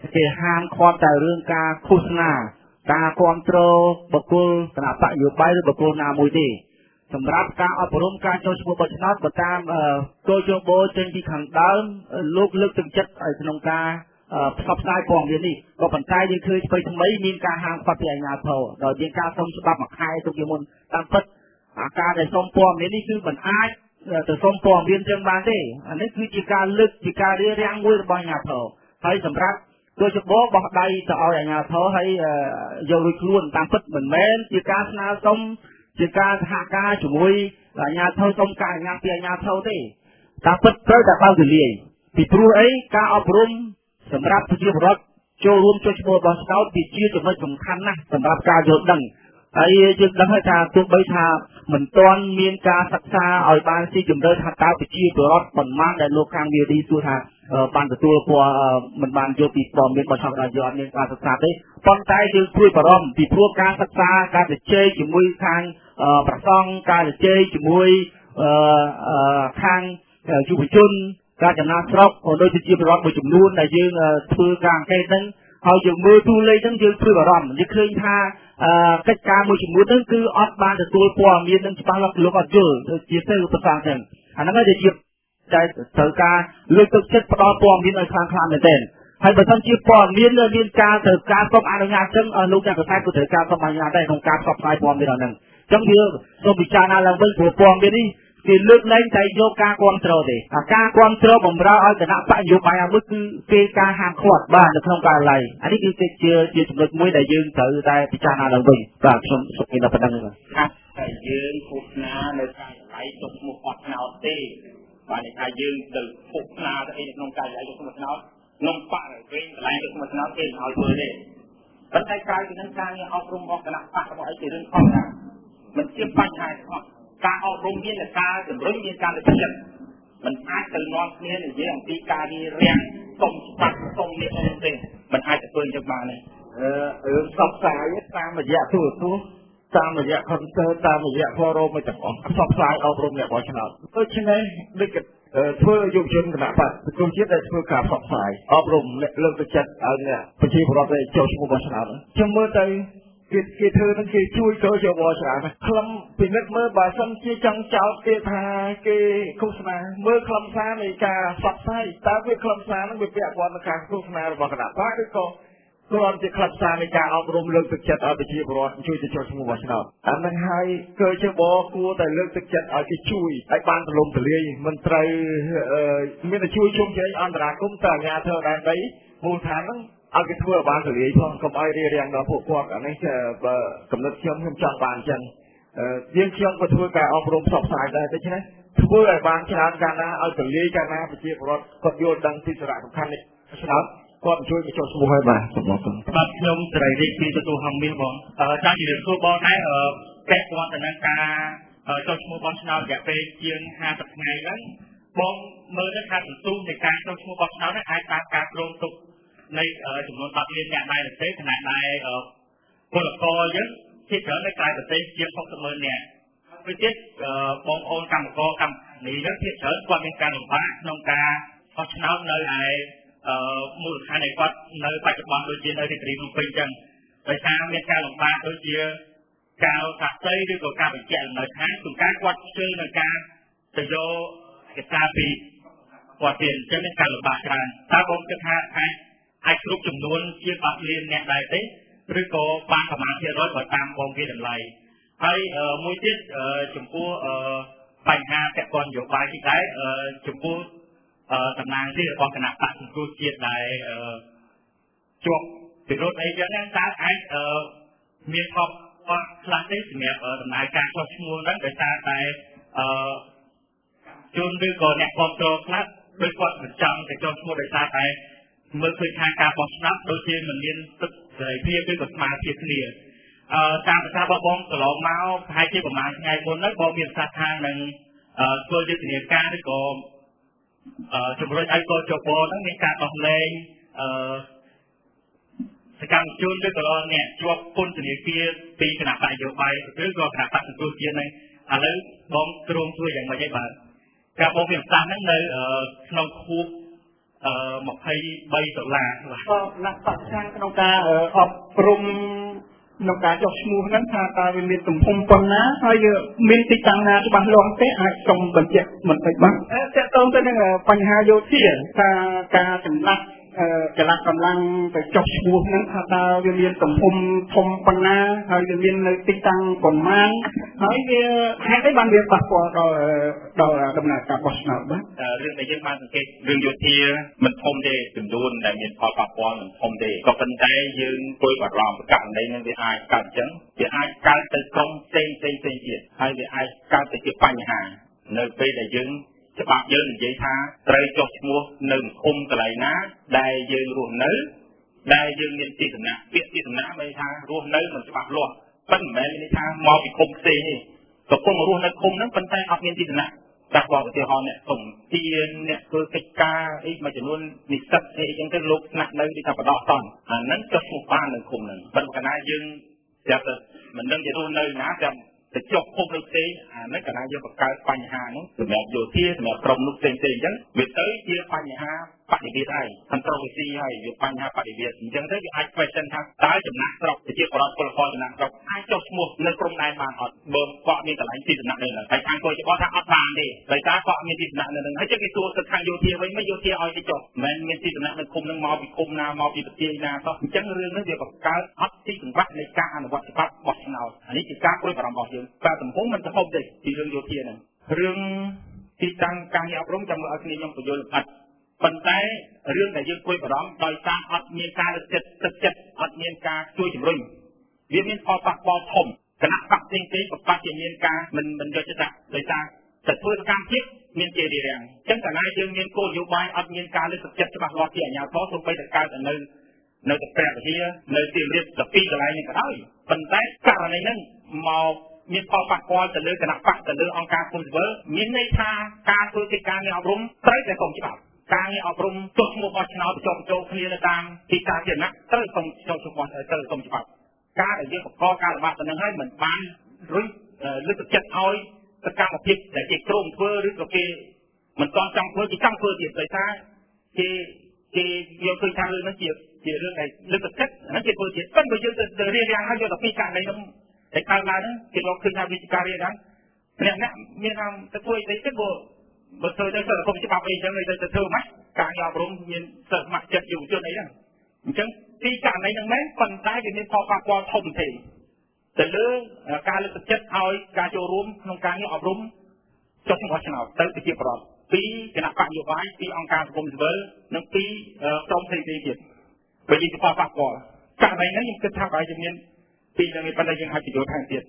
គេហាមឃាត់តែរឿងការឃោសនាការគ្រប់គ្រងបុគ្គលគណៈបកនយោបាយឬបុគ្គលណាមួយទេសម្រាប់ការអប់រំការចូលឈ្មោះបោះឆ្នោតបើតាមគោលយោបល់ចេញពីខាងដើមលោកលើកទឹកចិត្តឲ្យក្នុងការផ្សព្វផ្សាយព័ត៌មាននេះក៏ប៉ុន្តែយើងឃើញថ្មីថ្មីមានការហាមឃាត់ពីអាជ្ញាធរដោយមានការសុំច្បាប់មួយខែទុកជាមុនតាមពិតអាការដែលសុំព័ត៌មាននេះគឺមិនអាចទៅសុំព័ត៌មានចឹងបានទេអានេះគឺជាការលើកជាការរារាំងមួយរបស់អាជ្ញាធរហើយសម្រាប់គោលយោបល់បោះដៃទៅឲ្យអាជ្ញាធរហើយយករួចខ្លួនតាមពិតមិនមែនជាការស្នើសុំជាការសហការជាមួយអាជ្ញាធរសុំការអនុញ្ញាតពីអាជ្ញាធរទេតាមពិតត្រូវតែបើកទូលាយពីព្រោះអីការអប់រំសម្រាប់ប្រជាពលរដ្ឋចូលរួមចុះឈ្មោះបោះឆ្នោតវាជាចំណុចសំខាន់ណាស់សម្រាប់ការយល់ដឹងហើយយើងដឹងថាទោះបីថាមិនទាន់មានការសិក្សាឲ្យបានស៊ីជម្រៅថាតើប្រជាពលរដ្ឋប៉ុន្មានដែលលោកខាងវាឌីសួរថាបានទទួលព័ត៌មិនបានយកពីព័ត៌មានបោះឆ្នោតដល់យកមានការសិក្សាទេប៉ុន្តែយើងព្រួយបារម្ភពីព្រោះការសិក្សាការជជែកជាមួយខាងប្រសង់ការជជែកជាមួយខាងយុវជនការចំណាក់ស្រុកក៏ដូចជាប្រជាពលរដ្ឋមួយចំនួនដែលយើងធ្វើការអង្កេតហ្នឹងហើយយើងមើលទូលេខហ្នឹងយើងព្រួយបារម្ភយើងឃើញថាកិច្ចការមួយចំនួនហ្នឹងគឺអត់បានទទួលព័ត៌មាននឹងច្បាស់លាស់លោកអត់យល់ជាទៅប្រសាចឹងអាហ្នឹងហើយជាតែត្រូវការលើកទឹកចិត្តផ្ដល់ព័ត៌មានឲ្យខ្លាំងខ្លាំងមែនទែនហើយបើសិនជាព័ត៌មានមានការត្រូវការសុំអនុញ្ញាតចឹងលោកអ្នកកសែតក៏ត្រូវការសុំអនុញ្ញាតដែរក្នុងការផ្សព្វផ្សាយព័ត៌មានដល់ហ្នឹងអញ្ចឹងវាសូមពិចារណាឡើងវិញព្រោះព័ត៌មាននេះគេលើកលែងតែយកការគ្រប់គ្រងទេអាការគ្រប់គ្រងបំរើឲ្យគណៈបកនយោបាយអាមួយគឺគេការហាមឃាត់បាទនៅក្នុងការឡៃអានេះគឺជាជាចំណុចមួយដែលយើងត្រូវតែពិចារណាឡើងវិញបាទខ្ញុំសូមមានតែប៉ុណ្្នឹងបាទតែយើងឃោសនានៅការឡៃចុះឈ្មោះបោះឆ្នោតទេបាទថាយើងទៅឃោសនាទៅអីក្នុងការឡៃចុះឈ្មោះឆ្នោតក្នុងបកវិញកន្លែងចុះឈ្មោះឆ្នោតគេមិនឲ្យធ្វើទេប៉ុន្តែក្រៅពីនឹងការងារអប់រំរបស់គណៈបករបស់អីជារឿងខុសណាមិនជាបញ្ហាទេការអប់រំមានតែការជំរុញមានការលើកទឹកចិត្តមិនអាចទៅនាំគ្នានិយាយអំពីការរៀបរៀងសុំច្បាប់សុំនេះនោះទេមិនអាចទៅធ្វើយ៉ាងបានទេអឺរឿងផ្សព្វផ្សាយតាមរយៈទូរទស្សន៍តាមរយៈ concert តាមរយៈ forum មួយទាំងអស់ផ្សព្វផ្សាយអប់រំអ្នកបោះឆ្នោតដូច្នេះដូចធ្វើយុវជនគណៈបកសង្គមជាតិដែលធ្វើការផ្សព្វផ្សាយអប់រំលើកទឹកចិត្តឲ្យអ្នកប្រជាពលរដ្ឋដែលចូលឈ្មោះបោះឆ្នោតខ្ញុំមើលទៅគេគេធ្វើនឹងគេជួយចូលជាបោះឆ្នោតខ្លឹមពិនិត្យមើលបើសិនជាចង់ចោទគេថាគេឃោសនាមើលខ្លឹមសារនៃការផ្សព្វផ្សាយតើវាខ្លឹមសារនឹងវាពាក់ព័ន្ធនឹងការឃោសនារបស់គណៈបកឬក៏គ្រាន់តែខ្លឹមសារនៃការអប់រំលើកទឹកចិត្តឲ្យប្រជាពលរដ្ឋជួយទៅចូលឈ្មោះបោះឆ្នោតអានឹងហើយគឺជាបគួរតែលើកទឹកចិត្តឲ្យគេជួយឲ្យបានទូលំទូលាយមិនត្រូវមានតែជួយជុំជែកអន្តរាគមន៍ទៅអាជ្ញាធរដែនដីមូលដ្ឋានហ្នឹងឲ្យគេធ្វើឲ្យបានទូលាយផងកុំឲ្យរារាំងដល់ពួកគាត់អានេះបើកំណត់ខ្ញុំខ្ញុំចង់បានអញ្ចឹងយើងខ្ញុំក៏ធ្វើការអប់រំផ្សព្វផ្សាយដែរដូច្នេះធ្វើឲ្យបានច្រើនកាលណាឲ្យទូលាយកាលណាប្រជាពលរដ្ឋគាត់យល់ដឹងពីសារៈសំខាន់នេះឆ្នោតគាត់ជួយបញ្ចុះឈ្មោះឲ្យបាទសូមអរគុណបាទខ្ញុំសេរីរាជពីទទួលហងមាសបងចង់ជម្រាបសួរបងដែរពាក់ព័ន្ធទៅនឹងការចុះឈ្មោះបោះឆ្នោតរយៈពេលជាងห้าสิบថ្ងៃហ្នឹងបងមើលទៅថាសន្ទុះនៃការចុះឈ្មោះបោះឆ្នោតហ្នឹងអាចតាមការគ្រោងទុកនៃចំនួនដប់លានអ្នកដែរទេខណៈដែលពលករយើងជាច្រើននៅក្រៅប្រទេសជាងหกสิบម៉ឺននាក់វាទៀតបងប្អូនកម្មករកម្មនេះហ្នឹងជាច្រើនគាត់មានការលំបាកក្នុងការបោះឆ្នោតនៅឯមូលដ្ឋាននៃគាត់នៅបច្ចុប្បន្នដូចជានៅរាជធានីភ្នំពេញចឹងដោយសារមានការលំបាកដូចជាការសាកសីឬក៏ការបញ្ជាក់លំនៅឋានក្នុងការគាត់ជឿនៅការទៅយកឯកសារពីគាត់ទៀតអញ្ចឹងមានការលំបាកច្រើនតើបងគិតថាអាចអាចគ្រប់ចំនួនជាដប់លានអ្នកដែរទេឬក៏បានប្រមាណភាគរយបើតាមបងវាតម្លៃហើយមួយទៀតចំពោះបញ្ហាពាក់ព័ន្ធនយោបាយនេះដែរចំពោះតំណាងរាស្ត្ររបស់គណៈបកសង្គ្រោះជាតិដែលជាប់ពិរុទ្ធអីចឹងហ្នឹងតើអាចមានខុសខ្លះទេសម្រាប់ដំណើរការចុះឈ្មោះហ្នឹងដោយសារតែជនឬក៏អ្នកគ្រប់គ្រងខ្លះដូចគាត់មិនចង់ទៅចុះឈ្មោះដោយសារតែមើលឃើញថាការបោះឆ្នោតដូចជាមិនមានសិទ្ធិសេរីភាពឬក៏ស្មារតីគ្នាអឺតាមប្រសារបស់បងកន្លងមកប្រហែលជាប្រហែលថ្ងៃមុនហ្នឹងបងមានប្រសាសន៍ថានឹងធ្វើយុទ្ធនាការឬក៏ជំរុញឲ្យកោជបហ្នឹងមានការដោះលែងអឺសកម្មជនឬក៏អ្នកជាប់ពន្ធនាគារពីគណៈបកនយោបាយឬក៏គណៈបកសង្គ្រោះជាតិហ្នឹងឥឡូវបងគ្រោងធ្វើយ៉ាងម៉េចឯងបាទការបងមានប្រសាសន៍ហ្នឹងនៅក្នុងខួបអឺ23ដុល្លារបាទណាស់បច្ចុប្បន្នក្នុងការអប់រំក្នុងការចុះឈ្មោះហ្នឹងថាតើវាមានទំហំប៉ុណ្ណាហើយមានទីតាំងណាច្បាស់លាស់ទេអាចសូមបញ្ជាក់បន្តិចបាទតើតើទៅនឹងបញ្ហាយោធាថាការចំណាក់កលកម្លាំងទៅចុះឈ្មោះហ្នឹងថាតើវាមានទំហំធំប៉ុណ្ណាហើយវាមាននៅទីតាំងប៉ុន្មានហើយវាហេតុអីបានវាប៉ះពាល់ដល់ដល់ដំណើរការបោះឆ្នោតបាទរឿងដែលយើងបានសង្កេតរឿងយោធាមិនធំទេចំនួនដែលមានផលប៉ះពាល់មិនធំទេក៏ប៉ុន្តែយើងគួរបារម្ភករណីនឹងវាអាចកើតអញ្ចឹងវាអាចកើតទៅក្រុមផ្សេងផ្សេងផ្សេងទៀតហើយវាអាចកើតទៅជាបញ្ហានៅពេលដែលយើងច្បាប់យើងនិយាយថាត្រូវចុះឈ្មោះនៅឃុំកន្លែងណាដែលយើងរស់នៅដែលយើងមានទីសំណាក់ពាក្យទីសំណាក់មានថារស់នៅមិនច្បាស់លាស់ប៉ុន្តែមិនមែនមានថាមកពីឃុំផ្សេងទេកំពុងរស់នៅឃុំហ្នឹងប៉ុន្តែអត់មានទីសំណាក់តែបងឧទាហរណ៍អ្នកសុំទានអ្នកធ្វើកិច្ចការអីមួយចំនួននិស្សិតអីចឹងទៅលោកស្នាក់នៅទីថាបដោះតន់អាហ្នឹងចុះឈ្មោះបាននៅឃុំហ្នឹងប៉ុន្តែកាលណាយើងចាប់ទៅមិនដឹងជារស់នៅណាចាំទៅចុះភពនៅផ្សេងអានេះកាលណាយើងបង្កើតបញ្ហាហ្នឹងសម្រាប់យោធាសម្រាប់ក្រុមនោះផ្សេងផ្សេងអញ្ចឹងវាទៅជាបញ្ហាបដិវេតហើយ controversy ហើយវាបញ្ហាបដិវេតអញ្ចឹងទៅវាអាច question ថាតើចំណាក់ស្រុកប្រជាពលរដ្ឋពលករចំណាក់ស្រុកអាចចុះឈ្មោះនៅក្រុមដែនបានអត់បើក៏មានកន្លែងទីសំណាក់នៅហ្នឹងហើយខាងគយច្បាប់ថាអត់បានទេដោយសារក៏មានទីសំណាក់នៅហ្នឹងហើយចឹងគេសួរទៅខាងយោធាវិញមិនយោធាឲ្យទៅចុះមិនមានទីសំណាក់នៅឃុំហ្នឹងមកពីឃុំណាមកពីប្រទេសណាតោះអញ្ចឹងរឿងនេះវាបង្កើតអត់ទីកង្វះនៃការអនុវត្តច្បាប់បោះឆ្នោតអានេះជាការព្រួយបារម្ភរបស់យើងតែទំហំមិនទៅហូបទេពីរឿងយោធាហ្នឹងរឿងទីតាំងការងារអប់រំចាំមើលឲ្យគ្នាខ្ញុំបញ្យល់លម្អិតប៉ុន្តែរឿងដែលយើងព្រួយបារម្ភដោយសារអត់មានការលើកទឹកទឹកចិត្តអត់មានការជួយជំរុញវាមានផលប៉ះពាល់ធំគណៈបកផ្សេងៗប្រកាសជាមានការមិនមិនយកចិត្តដាក់ដោយសារតែធ្វើសកម្មភាពមានជារារាំងអញ្ចឹងកាលណាយើងមានគោលនយោបាយអត់មានការលើកទឹកចិត្តច្បាស់លាស់ពីអាជ្ញាធរទោះបីតែកើតនៅនៅតែព្រះវិហារនៅទីរៀបតែពីរកន្លែងនេះក៏ដោយប៉ុន្តែករណីហ្នឹងមកមានផលប៉ះពាល់ទៅលើគណៈបកទៅលើអង្គការគុំស៊ីវិលមានន័យថាការធ្វើកិច្ចការងារអប់រំត្រូវតែកុំច្បាប់ការងារអប់រំចុះឈ្មោះបោះឆ្នោតបញ្ចុះបញ្ចូលគ្នានៅតាមទីសាធារណៈត្រូវកុំចុះឈ្មោះត្រូវកុំច្បាប់ការដែលយើងបង្កការល្បាតទៅនឹងហើយមិនបានរុញលើកទឹកចិត្តឲ្យសកម្មភាពដែលគេក្រុមធ្វើឬក៏គេមិនទាន់ចង់ធ្វើគេចង់ធ្វើទៀតដោយសារគេគេយកឃើញថារឿងនេះជាជារឿងដែលលើកទឹកចិត្តហ្នឹងគេធ្វើទៀតប៉ុន្តែយើងទៅរៀបរៀងហើយយកទៅពីករណីនោះតែកើតឡើងហ្នឹងគេយកឃើញថាវិជាការរៀបរៀងអ្នកអ្នកមានថាទៅធ្វើអីទៅបើបើធ្វើទៅសិស្សគុំច្បាប់អីចឹងទៅទៅធ្វើម៉េចការងារអប់រំមានសិស្សស្ម័គ្រចិត្តយុវជនអីហ្នឹងអញ្ចឹងទីករណីហ្នឹងមែនប៉ុន្តែវាមានផលប៉ះពាល់ធំធេងទៅលើការលើកទឹកចិត្តឲ្យការចូលរួមក្នុងការងារអប់រំចុះឈ្មោះឆ្នោតទៅប្រជាពលរដ្ឋពីគណៈបកនយោបាយពីអង្គការសង្គមស៊ីវិលនិងពីក្រុមផ្សេងៗទៀតបើនិយាយពីផលប៉ះពាល់ករណីហ្នឹងខ្ញុំគិតថាបើយើងមានពីនឹងប៉ុន្តែយើងអាចបញ្យល់ថែមទៀត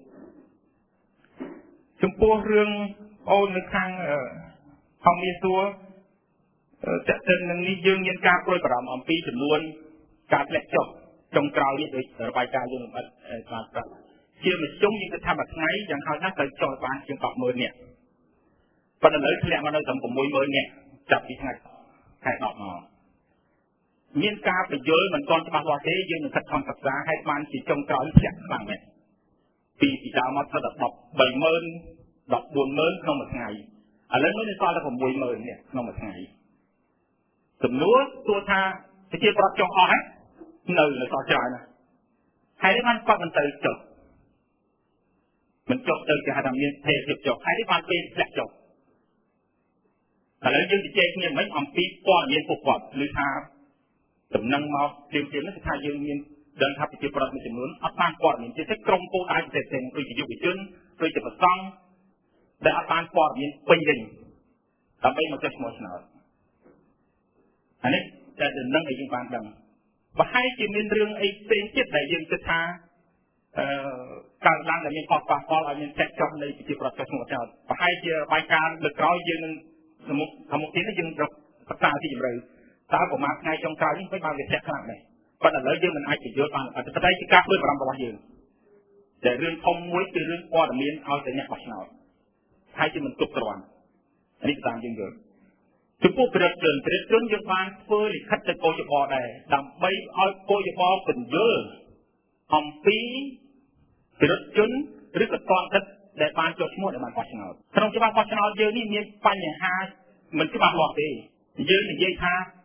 ចំពោះរឿងអូននៅខាងអង្គមានសួរតែទៅនឹងនេះយើងមានការព្រួយបារម្ភអំពីចំនួនការធ្លាក់ចុះចុងក្រោយនេះដោយរបាយការណ៍យើងលម្អិតបានប្រាប់ជាមធ្យមយើងគិតថាមួយថ្ងៃយ៉ាងហោចណាស់ត្រូវចុះបានជាងដប់ម៉ឺននាក់ប៉ុន្តែឥឡូវធ្លាក់មកនៅត្រឹម៦ម៉ឺននាក់ចាប់ពីថ្ងៃខែដប់មកមានការបញ្យល់មិនទាន់ច្បាស់លាស់ទេយើងនឹងខិតខំសិក្សាឲ្យបានជាចុងក្រោយធ្លាក់ខ្លាំងមែនពីពីដើមមកស្ថិតដល់13ម៉ឺន14ម៉ឺនក្នុងមួយថ្ងៃឥឡូវនេះសល់តែ6ម៉ឺននាក់ក្នុងមួយថ្ងៃសំណួរសួរថាប្រជាប្រដ្ឋចុះអស់ហើយនៅនៅសល់ច្រើនណាស់ហើយនេះបានគាត់មិនទៅចុះមិនចុះទៅគេហៅថាមានភេទភាពចុះហើយនេះបានពេលធ្លាក់ចុះឥឡូវយើងជជែកគ្នាមិនអំពីព័ត៌មានពួកគាត់ឬថាដំណឹងមកព្រាមព្រាមនេះគឺថាយើងមានដឹងថាប្រជាប្រដ្ឋមួយចំនួនអត់បានព័ត៌មានជាក្រុមគោលដៅផ្សេងផ្សេងដូចជាយុវជនដូចជាប្រសង់ដែលអត់បានព័ត៌មានពេញលេញដើម្បីមកចុះឈ្មោះឆ្នោតអានេះតែដំណឹងឲ្យយើងបានដឹងប្រហែលជាមានរឿងអីផ្សេងទៀតដែលយើងគិតថាអឺកើតឡើងដែលមានផលប៉ះពាល់ឲ្យមានចែកចុះនៃប្រជាប្រដ្ឋចុះឈ្មោះឆ្នោតប្រហែលជាបាយការណ៍លើក្រោយយើងនឹងសមុខខាងមុខទៀតយើងរកសិក្សាទីជម្រៅតើប្រហែលថ្ងៃចុងក្រោយនេះមិនបានវាធ្លាក់ខ្លាំងដែរប៉ុន្តែឥឡូវយើងមិនអាចបញ្យល់បានអត់តែជាការព្រួយបារម្ភរបស់យើងតែរឿងធំមួយគឺរឿងព័ត៌មានឲ្យតែអ្នកបោះឆ្នោតហើយជាមិនគ្រប់គ្រាន់នេះតាមយើងយល់ចំពោះប្រតិជនប្រតិជនយើងបានធ្វើលិខិតទៅគយបដែរដើម្បីឲ្យគយបពន្យល់អំពីប្រតិជនឬក៏តនទឹកដែលបានចុះឈ្មោះដែលបានបោះឆ្នោតក្នុងច្បាប់បោះឆ្នោតយើងនេះមានបញ្ហាមិនច្បាស់លាស់ទេយើងនិយាយថា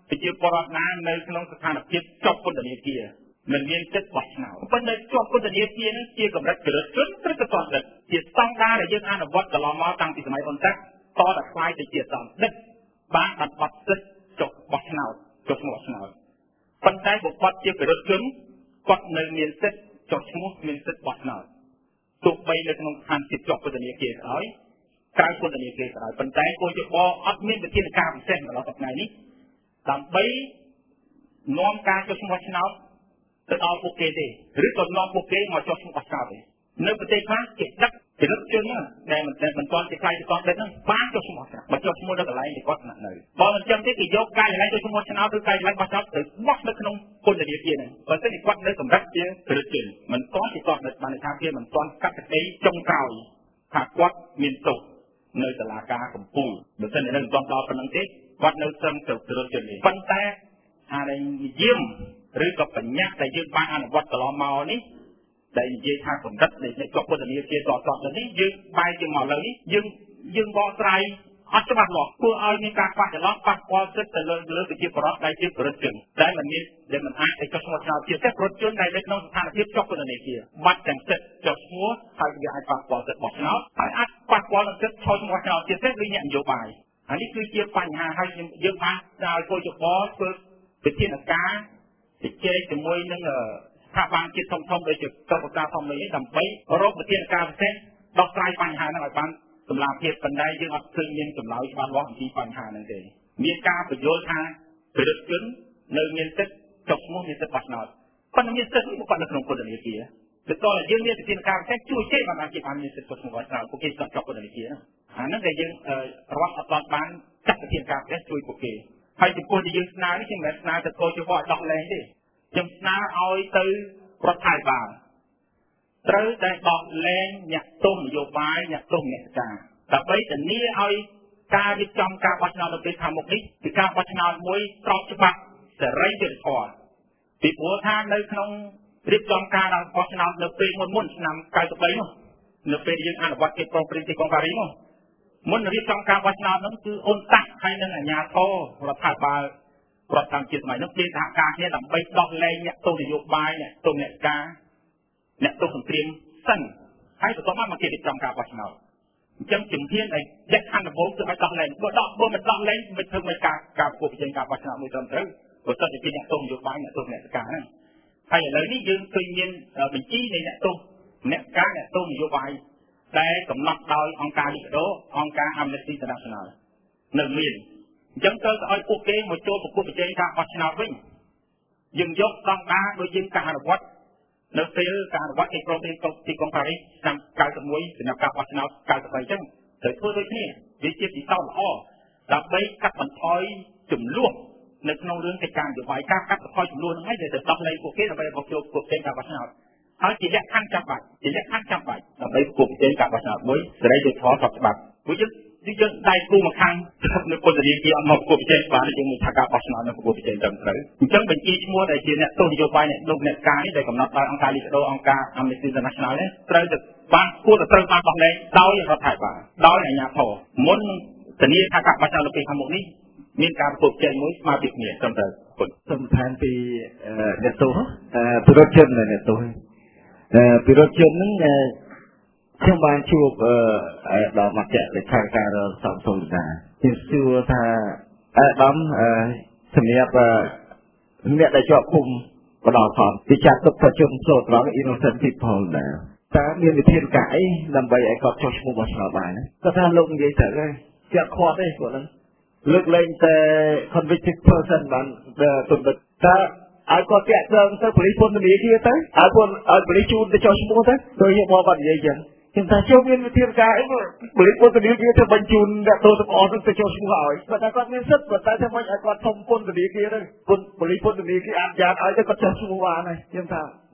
ប្រជាពលរដ្ឋណានៅក្នុងស្ថានភាពជាប់ពន្ធនាគារមិនមានសិទ្ធិបោះឆ្នោតប៉ុន្តែជាប់ពន្ធនាគារនេះជាកម្រិតចរិតជនឬក៏តន្តិតជាស្តង់ដារដែលយើងអនុវត្តកន្លងមកតាំងពីសម័យអ៊ុនតាក់តតែខ្លាយទៅជាតន្តិតបានបាត់បត់សិទ្ធិចុះបោះឆ្នោតចុះឈ្មោះបោះឆ្នោតប៉ុន្តែបុគ្គលជាចរិតជនគាត់នៅមានសិទ្ធិចុះឈ្មោះមានសិទ្ធិបោះឆ្នោតទោះបីនៅក្នុងស្ថានភាពជាប់ពន្ធនាគារក៏ដោយក្រៅពន្ធនាគារក៏ដោយប៉ុន្តែគូចបអត់មានវិធានការពិសេសដល់ថ្ងៃនេះដើម្បីនាំការចុះឈ្មោះឆ្នោតទៅដល់ពួកគេទេឬក៏នាំពួកគេមកចុះឈ្មោះបោះឆ្នោតទេនៅប្រទេសខ្លះគេដឹកចរិតជនដែលមិនមិនទាន់ជាខ្លាយទៅតដឹកហ្នឹងបានចុះឈ្មោះឆ្នោតមកចុះឈ្មោះនៅកន្លែងដែលគាត់ស្នាក់នៅបើមិនចឹងទេគេយកកាយកន្លែងចុះឈ្មោះឆ្នោតឬកាយកន្លែងបោះឆ្នោតទៅបោះនៅក្នុងពន្ធនាគារហ្នឹងបើមិនទេគាត់នៅកម្រិតជាចរិតជនមិនទាន់ជាតដឹកបានថាគេមិនទាន់កាត់ក្តីចុងក្រោយថាគាត់មានទោសនៅតុលាការកំពូលបើមិននៅមិនទាន់ដល់ប៉ុណ្្នឹងទេគាត់នៅត្រឹមទៅចរិតជនទេប៉ុន្តែអាដែលនិយមឬក៏បញ្ញត្តិដែលយើងបានអនុវត្តកន្លងមកនេះដែលនិយាយថាកម្រិតនៃជាប់ពន្ធនាគារតតទៅនេះយើងបែរជាមកលើនេះយើងយើងបកស្រាយអត់ច្បាស់លាស់ធ្វើឲ្យមានការខ្វះចន្លោះប៉ះពាល់សិទ្ធិទៅលើលើប្រជាពលរដ្ឋដែលជាប្រជាជនដែលមិនមានដែលមិនអាចទៅចុះឈ្មោះឆ្នោតជាពិសេសប្រជាជនដែលនៅក្នុងស្ថានភាពជាប់ពន្ធនាគារបាត់ទាំងសិទ្ធិចុះឈ្មោះហើយវាអាចប៉ះពាល់សិទ្ធិបោះឆ្នោតហើយអាចប៉ះពាល់នឹងសិទ្ធិចុះឈ្មោះឆ្នោតជាពិសេសដូចអ្នកនយោបាយហើយនេះគឺជាបញ្ហាហើយយើងបានឲ្យគូចបធ្វើវិធានការជជែកជាមួយនឹងស្ថាប័នជាតិធំៗដូចជាកសិកម្មធំនេះដើម្បីរកវិធានការពិសេសដោះស្រាយបញ្ហាហ្នឹងឲ្យបានសម្រាប់ភាពប៉ុន្តែយើងអត់ឃើញមានចម្លើយច្បាស់លាស់អំពីបញ្ហាហ្នឹងទេមានការបញ្យល់ថាប្រជាជននៅមានសិទ្ធិចុះឈ្មោះមានសិទ្ធិបោះឆ្នោតប៉ុន្តែមានសិទ្ធិមកគាត់នៅក្នុងពន្ធនាគារគឺតើយើងមានវិធានការពិសេសជួយជេរបានជាបានមានសិទ្ធិចុះឈ្មោះបោះឆ្នោតពួកគេស្ទាប់ចុះពន្ធនាគារអាហ្នឹងដែលយើងរដ្ឋអត់បានបានចាត់វិធានការពិសេសជួយពួកគេហើយចំពោះដែលយើងស្នើនេះខ្ញុំមិនស្នើទៅកោជបឲ្យដោះលែងទេខ្ញុំស្នើឲ្យទៅរដ្ឋាភិបាលត្រូវតែដោះលែងអ្នកទោសនយោបាយអ្នកទោសអ្នកការដើម្បីធានាឲ្យការរៀបចំការបោះឆ្នោតនៅពេលខាងមុខនេះគឺការបោះឆ្នោតមួយស្របច្បាប់សេរីយុត្តិធម៌ពីព្រោះថានៅក្នុងរៀបចំការបោះឆ្នោតនៅពេលមុនមុនឆ្នាំ九三នោះនៅពេលយើងអនុវត្តកិច្ចព្រមព្រៀងទីក្រុងប៉ារីសនោះមុនរៀបចំការបោះឆ្នោតនោះគឺអូនតាក់ហើយនឹងអាជ្ញាធររដ្ឋាភិបាលរដ្ឋតាមជាតិសម័យនោះគេសហការគ្នាដើម្បីដោះលែងអ្នកទោសនយោបាយអ្នកទោសអ្នកការអ្នកទោសសង្គ្រាមសិនហើយបន្ទាប់មកគេរៀបចំការបោះឆ្នោតអញ្ចឹងជំហានដែលលក្ខខណ្ឌដំបូងគឺឲ្យដោះលែងបើដោះបើមិនដោះលែងមិនធ្វើមិនការការប្រកួតប្រជែងការបោះឆ្នោតមួយត្រឹមត្រូវបើសិនជាអ្នកទោសនយោបាយអ្នកទោសអ្នកការហ្នឹងហើយឥឡូវនេះយើងឃើញមានបញ្ជីនៃអ្នកទោសអ្នកការអ្នកទោសនយោបាយដែលកំណត់ដោយអង្គការលីកាដូអង្គការ Amnesty International នៅមានអញ្ចឹងទៅឲ្យពួកគេមកចូលប្រកួតប្រជែងការបោះឆ្នោតវិញយើងយកស្តង់ដារដោយយើងការអនុវត្តនៅពេលការអនុវត្តកិច្ចព្រមព្រៀងទីក្រុងប៉ារីសឆ្នាំ九十一សម្រាប់ការបោះឆ្នោត九十三អញ្ចឹងត្រូវធ្វើដូចគ្នាវាជាពិសោធន៍ល្អដើម្បីកាត់បន្ថយចំនួននៅក្នុងរឿងកិច្ចការនយោបាយការកាត់បន្ថយចំនួនហ្នឹងឯងដែលទៅដោះលែងពួកគេដើម្បីមកចូលប្រកួតប្រជែងការបោះឆ្នោតហើយជាលក្ខខណ្ឌចាំបាច់ជាលក្ខខណ្ឌចាំបាច់ដើម្បីប្រកួតប្រជែងការបោះឆ្នោតមួយសេរីយុត្តិធម៌ស្របច្បាប់ព្រោះយើងយើងដៃគូមកខាងនៅពន្ធនាគារអត់មកប្រកួតប្រជែងបានយើងមានថាការបោះឆ្នោតនៅប្រកួតប្រជែងត្រឹមត្រូវអញ្ចឹងបញ្ជីឈ្មោះដែលជាអ្នកទោសនយោបាយអ្នកលោកអ្នកការនេះដែលកំណត់ដោយអង្គការលីកាដូអង្គការ Amnesty International នេះត្រូវទៅបានគួរតែត្រូវបានដោះលែងដោយរដ្ឋាភិបាលដោយអាជ្ញាធរមុនធានាថាការបោះឆ្នោតនៅពេលខាងមុខនេះមានការប្រកួតប្រជែងមួយស្មើពីគ្នាត្រឹមត្រូវសំខាន់ពីអ្នកទោសពីរដ្ឋជនអ្នកទោសពីរដ្ឋជនហ្នឹងខ្ញុំបានជួបអាដាមអគ្គលេខាធិការសង្ឃសុំតាខ្ញុំសួរថាអាដាមសម្រាប់អ្នកដែលជាប់ឃុំបដផលវិចារទុកប្រជុំសូត្រង់ innocent people ដែរតើមានវិធានការអីដើម្បីឲ្យគាត់ចុះឈ្មោះបោះឆ្នោតបានគាត់ថាលោកនិយាយត្រូវហើយជាក់ខាត់ទេគាត់ហ្នឹងលើកលែងតែ convicted person បានទន្ទឹកតើឲ្យគាត់តាក់ទងទៅប៉ូលីសពន្ធនាគារទៅឲ្យគាត់ឲ្យប៉ូលីសជួនទៅចុះឈ្មោះទៅដោយយកមកបាត់និយាយចឹងខ្ញុំថាចូលមានវិធានការអីប៉ូលីសពន្ធនាគារទៅបញ្ជូនអ្នកទោសទាំងអស់ទៅចុះឈ្មោះឲ្យគាត់ថាគាត់មានសិទ្ធិប៉ុន្តែធ្វើម៉េចឲ្យគាត់សុំពន្ធនាគារទៅប៉ូលីសពន្ធនាគារអនុញ្ញាតឲ្យទៅគាត់ចុះឈ្មោះបានហើយខ្ញុំថា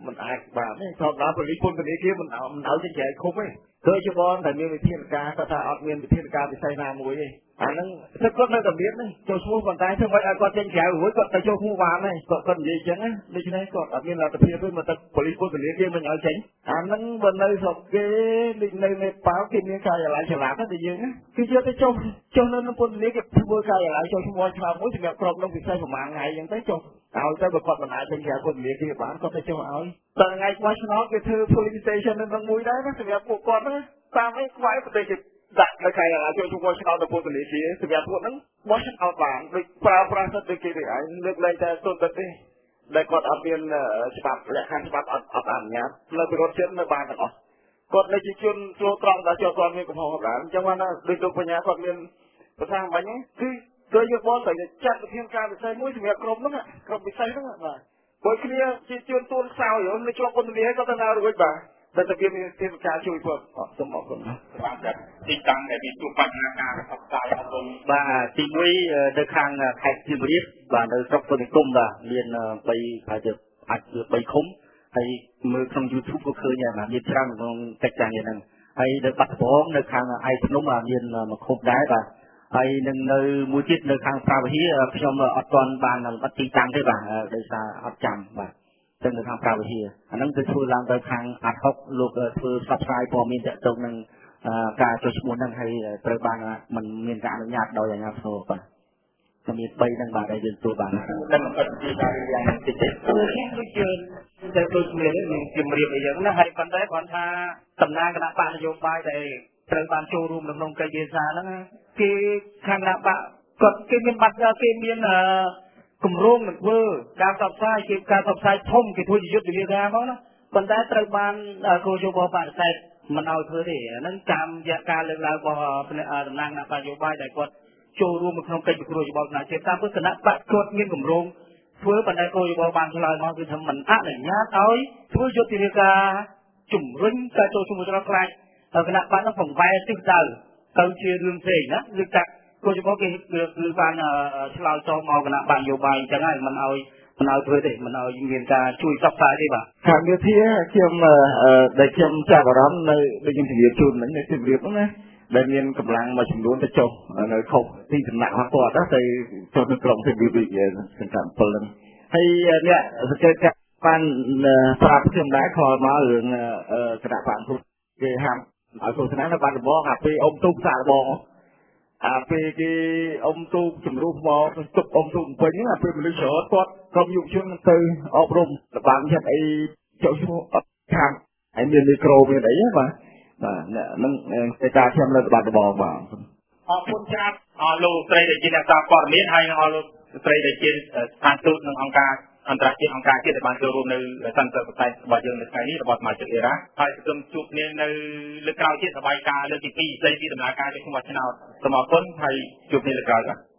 มันអាចបាទទេធម្មតាប៉ូលីសពន្ធនាគារមិនឲ្យមិនឲ្យចេញក្រៅឃុំទេធ្វើជាបងតែមានវិធានការគាត់ថាអត់មានវិធានការពិសេសណាមួយទេអាហ្នឹងទឹកគាត់នៅតែមានទេចូលឈ្មោះប៉ុន្តែធ្វើម៉េចឲ្យគាត់ចេញក្រៅរួចគាត់ទៅចូលឈ្មោះបានទេគាត់គាត់និយាយអញ្ចឹងណាដូច្នេះគាត់អត់មានលទ្ធភាពទេមកទឹកប៉ូលីសពន្ធនាគារមិនឲ្យចេញអាហ្នឹងបើនៅស្រុកគេដូចនៅនេប៉ាល់គេមានការិយាល័យឆ្លាតណាស់តែយើងណាគឺយកទៅចុះចុះនៅក្នុងពន្ធនាគារធ្វើការិយាល័យចូលឈ្មោះឆ្លាតមួយសម្រាប់ក្រុមនោះពិសេសប្រហែលថ្ងៃអញ្ចឹងទៅចុះឲ្យទៅបើគាត់មិនអាចចេញក្រៅពន្ធនាគារបានគាត់ទៅចុះឲ្យតែថ្ងៃខ្វះឆ្នោតគេធ្វើ police station នៅក្នុងមួយដែរណាសម្រាប់ពួកគាត់ណាតាមឯខ្វះប្រទេសគេដាក់នៅការិយាល័យចូលឈ្មោះឆ្នោតនៅពន្ធនាគារសម្រាប់ពួកហ្នឹងបោះឆ្នោតបានដូចប្រើប្រាស់សិទ្ធិដូចគេទេឯងលើកលែងតែទុនទៅទេដែលគាត់អត់មានច្បាប់លក្ខខណ្ឌច្បាប់អត់អត់អនុញ្ញាតនៅពីរដ្ឋជាតិនៅបានទាំងអស់គាត់នៅជាជនស្រួលត្រង់តែចូលគាត់មានកំហុសដែរអញ្ចឹងបានដូចលោកបញ្ញាគាត់មានប្រសាសន៍បាញ់ហ្នឹងគឺគឺយកបងតែចាត់វិធានការពិសេសមួយសម្រាប់ក្រុមហ្នឹងក្រុមពិសេសហ្នឹងបាទព្រោះគ្នាជាជនទួនខ្សោយនៅជាប់ពន្ធនាគារគាត់ទៅណារួចបាទតែតែមានវិធានការជួយគាត់អត់សូមអរគុណបាទចាត់ទីតាំងដែលមានជួបបញ្ហាការផ្សព្វផ្សាយអប់រំបាទទីមួយនៅខាងខេត្តសៀមរាបបាទនៅស្រុកពុទ្ធនិគមបាទមាន3ប្រហែលជាអាចជា3ឃុំហើយមើលក្នុង YouTube ក៏ឃើញដែរបាទមានច្រើនក្នុងកិច្ចការងារហ្នឹងហើយនៅបាត់ដំបងនៅខាងឯកភ្នំមានមួយឃុំដែរបាទហើយនឹងនៅមួយទៀតនៅខាងប្រាវហៀខ្ញុំអត់ទាន់បានបិទទីតាំងទេបាទដោយសារអត់ចាំបាទទៅនៅខាងប្រាវហៀអាហ្នឹងគឺធ្វើឡើងទៅខាងអាត់ហុកលោកធ្វើផ្សព្វផ្សាយព័ត៌មានទាក់ទងនឹងការចុះឈ្មោះហ្នឹងហើយត្រូវបានមិនមានការអនុញ្ញាតដោយអាជ្ញាធរបាទតែមាន3ហ្នឹងបាទដែលយើងទទួលបានតែមិនពិតជាការយ៉ាងតិចទេគឺដូចជាតែដូចមានជំរាបអីយ៉ាងណាហើយប៉ុន្តែគាត់ថាតំណាងគណៈបកនយោបាយដែលត្រូវបានចូលរួមនៅក្នុងកិច្ចការហ្នឹងគេខាងគណៈបកគាត់គេមានបាត់គេមានគម្រោងនឹងធ្វើការផ្សព្វផ្សាយគេការផ្សព្វផ្សាយធំគេធ្វើជាយុទ្ធនាការមកណាប៉ុន្តែត្រូវបានគោលយោបល់បដិសេធមិនឲ្យធ្វើទេអាហ្នឹងតាមរយៈការលើកឡើងរបស់តំណាងគណៈបកនយោបាយដែលគាត់ចូលរួមក្នុងកិច្ចប្រគល់យោបល់ណាជាតិតាមព្រោះគណៈបកគាត់មានគម្រោងធ្វើបណ្ដាគោលយោបល់បានឆ្លើយមកគឺថាមិនអនុញ្ញាតឲ្យធ្វើយុទ្ធនាការជំរុញការចូលរួមរបស់ខ្លាចគណៈបកនឹងបង្វែរទិសដៅទៅជារឿងផ្សេងណាគឺថាគោលយោបល់គេគឺបានឆ្លើយតបមកគណៈបកនយោបាយអញ្ចឹងហើយមិនឲ្យមិនឲ្យធ្វើទេមិនឲ្យមានការជួយផ្សព្វផ្សាយទេបាទខាងវិទ្យាខ្ញុំដែលខ្ញុំចាប់អារម្មណ៍នៅដូចខ្ញុំជម្រាបជូនមិញនៅជម្រាបហ្នឹងណាដែលមានកម្លាំងមួយចំនួនទៅចុះនៅខុសទីសំណាក់របស់គាត់ទៅចុះនៅក្រុងទេវិវិសង្កាត់7ហ្នឹងហើយអ្នកសង្កេតការបានប្រាប់ខ្ញុំដែរខលមករឿងគណៈបកពុទ្ធគេហាមឲ្យឃោសនានៅបាត់ដំបងអាពេលអ៊ំទូកសាកល្បងអាពេលគេអ៊ំទូកជំរុះមកទុកអ៊ំទូកពេញហ្នឹងអាពេលមនុស្សច្រើនគាត់ក្រុមយុវជនទៅអប់រំលបាំចិត្តអីចុះឈ្មោះខាងហើយមានមីក្រូមានអីបាទបាទហ្នឹងតែការខ្ញុំនៅបាត់ដំបងបាទអរគុណច្រើនអរលោកស្រីដែលជាអ្នកសារព័ត៌មានហើយនិងអរលោកស្រីដែលជាស្ថានទូតនិងអង្គការអន្តរជាតិអង្គការជាតិដែលបានចូលរួមនៅសន្និសីទផ្សាយរបស់យើងនៅថ្ងៃនេះរបស់សមាជិកអេរ៉ាហើយសូមជួបគ្នានៅលើកក្រោយទៀតសប្បាយការលើកទី2ស្ដីពីដំណើរការលេខឈ្មោះឆ្នោតសូមអរគុណហើយជួបគ្នាលើកក្រោយបាទ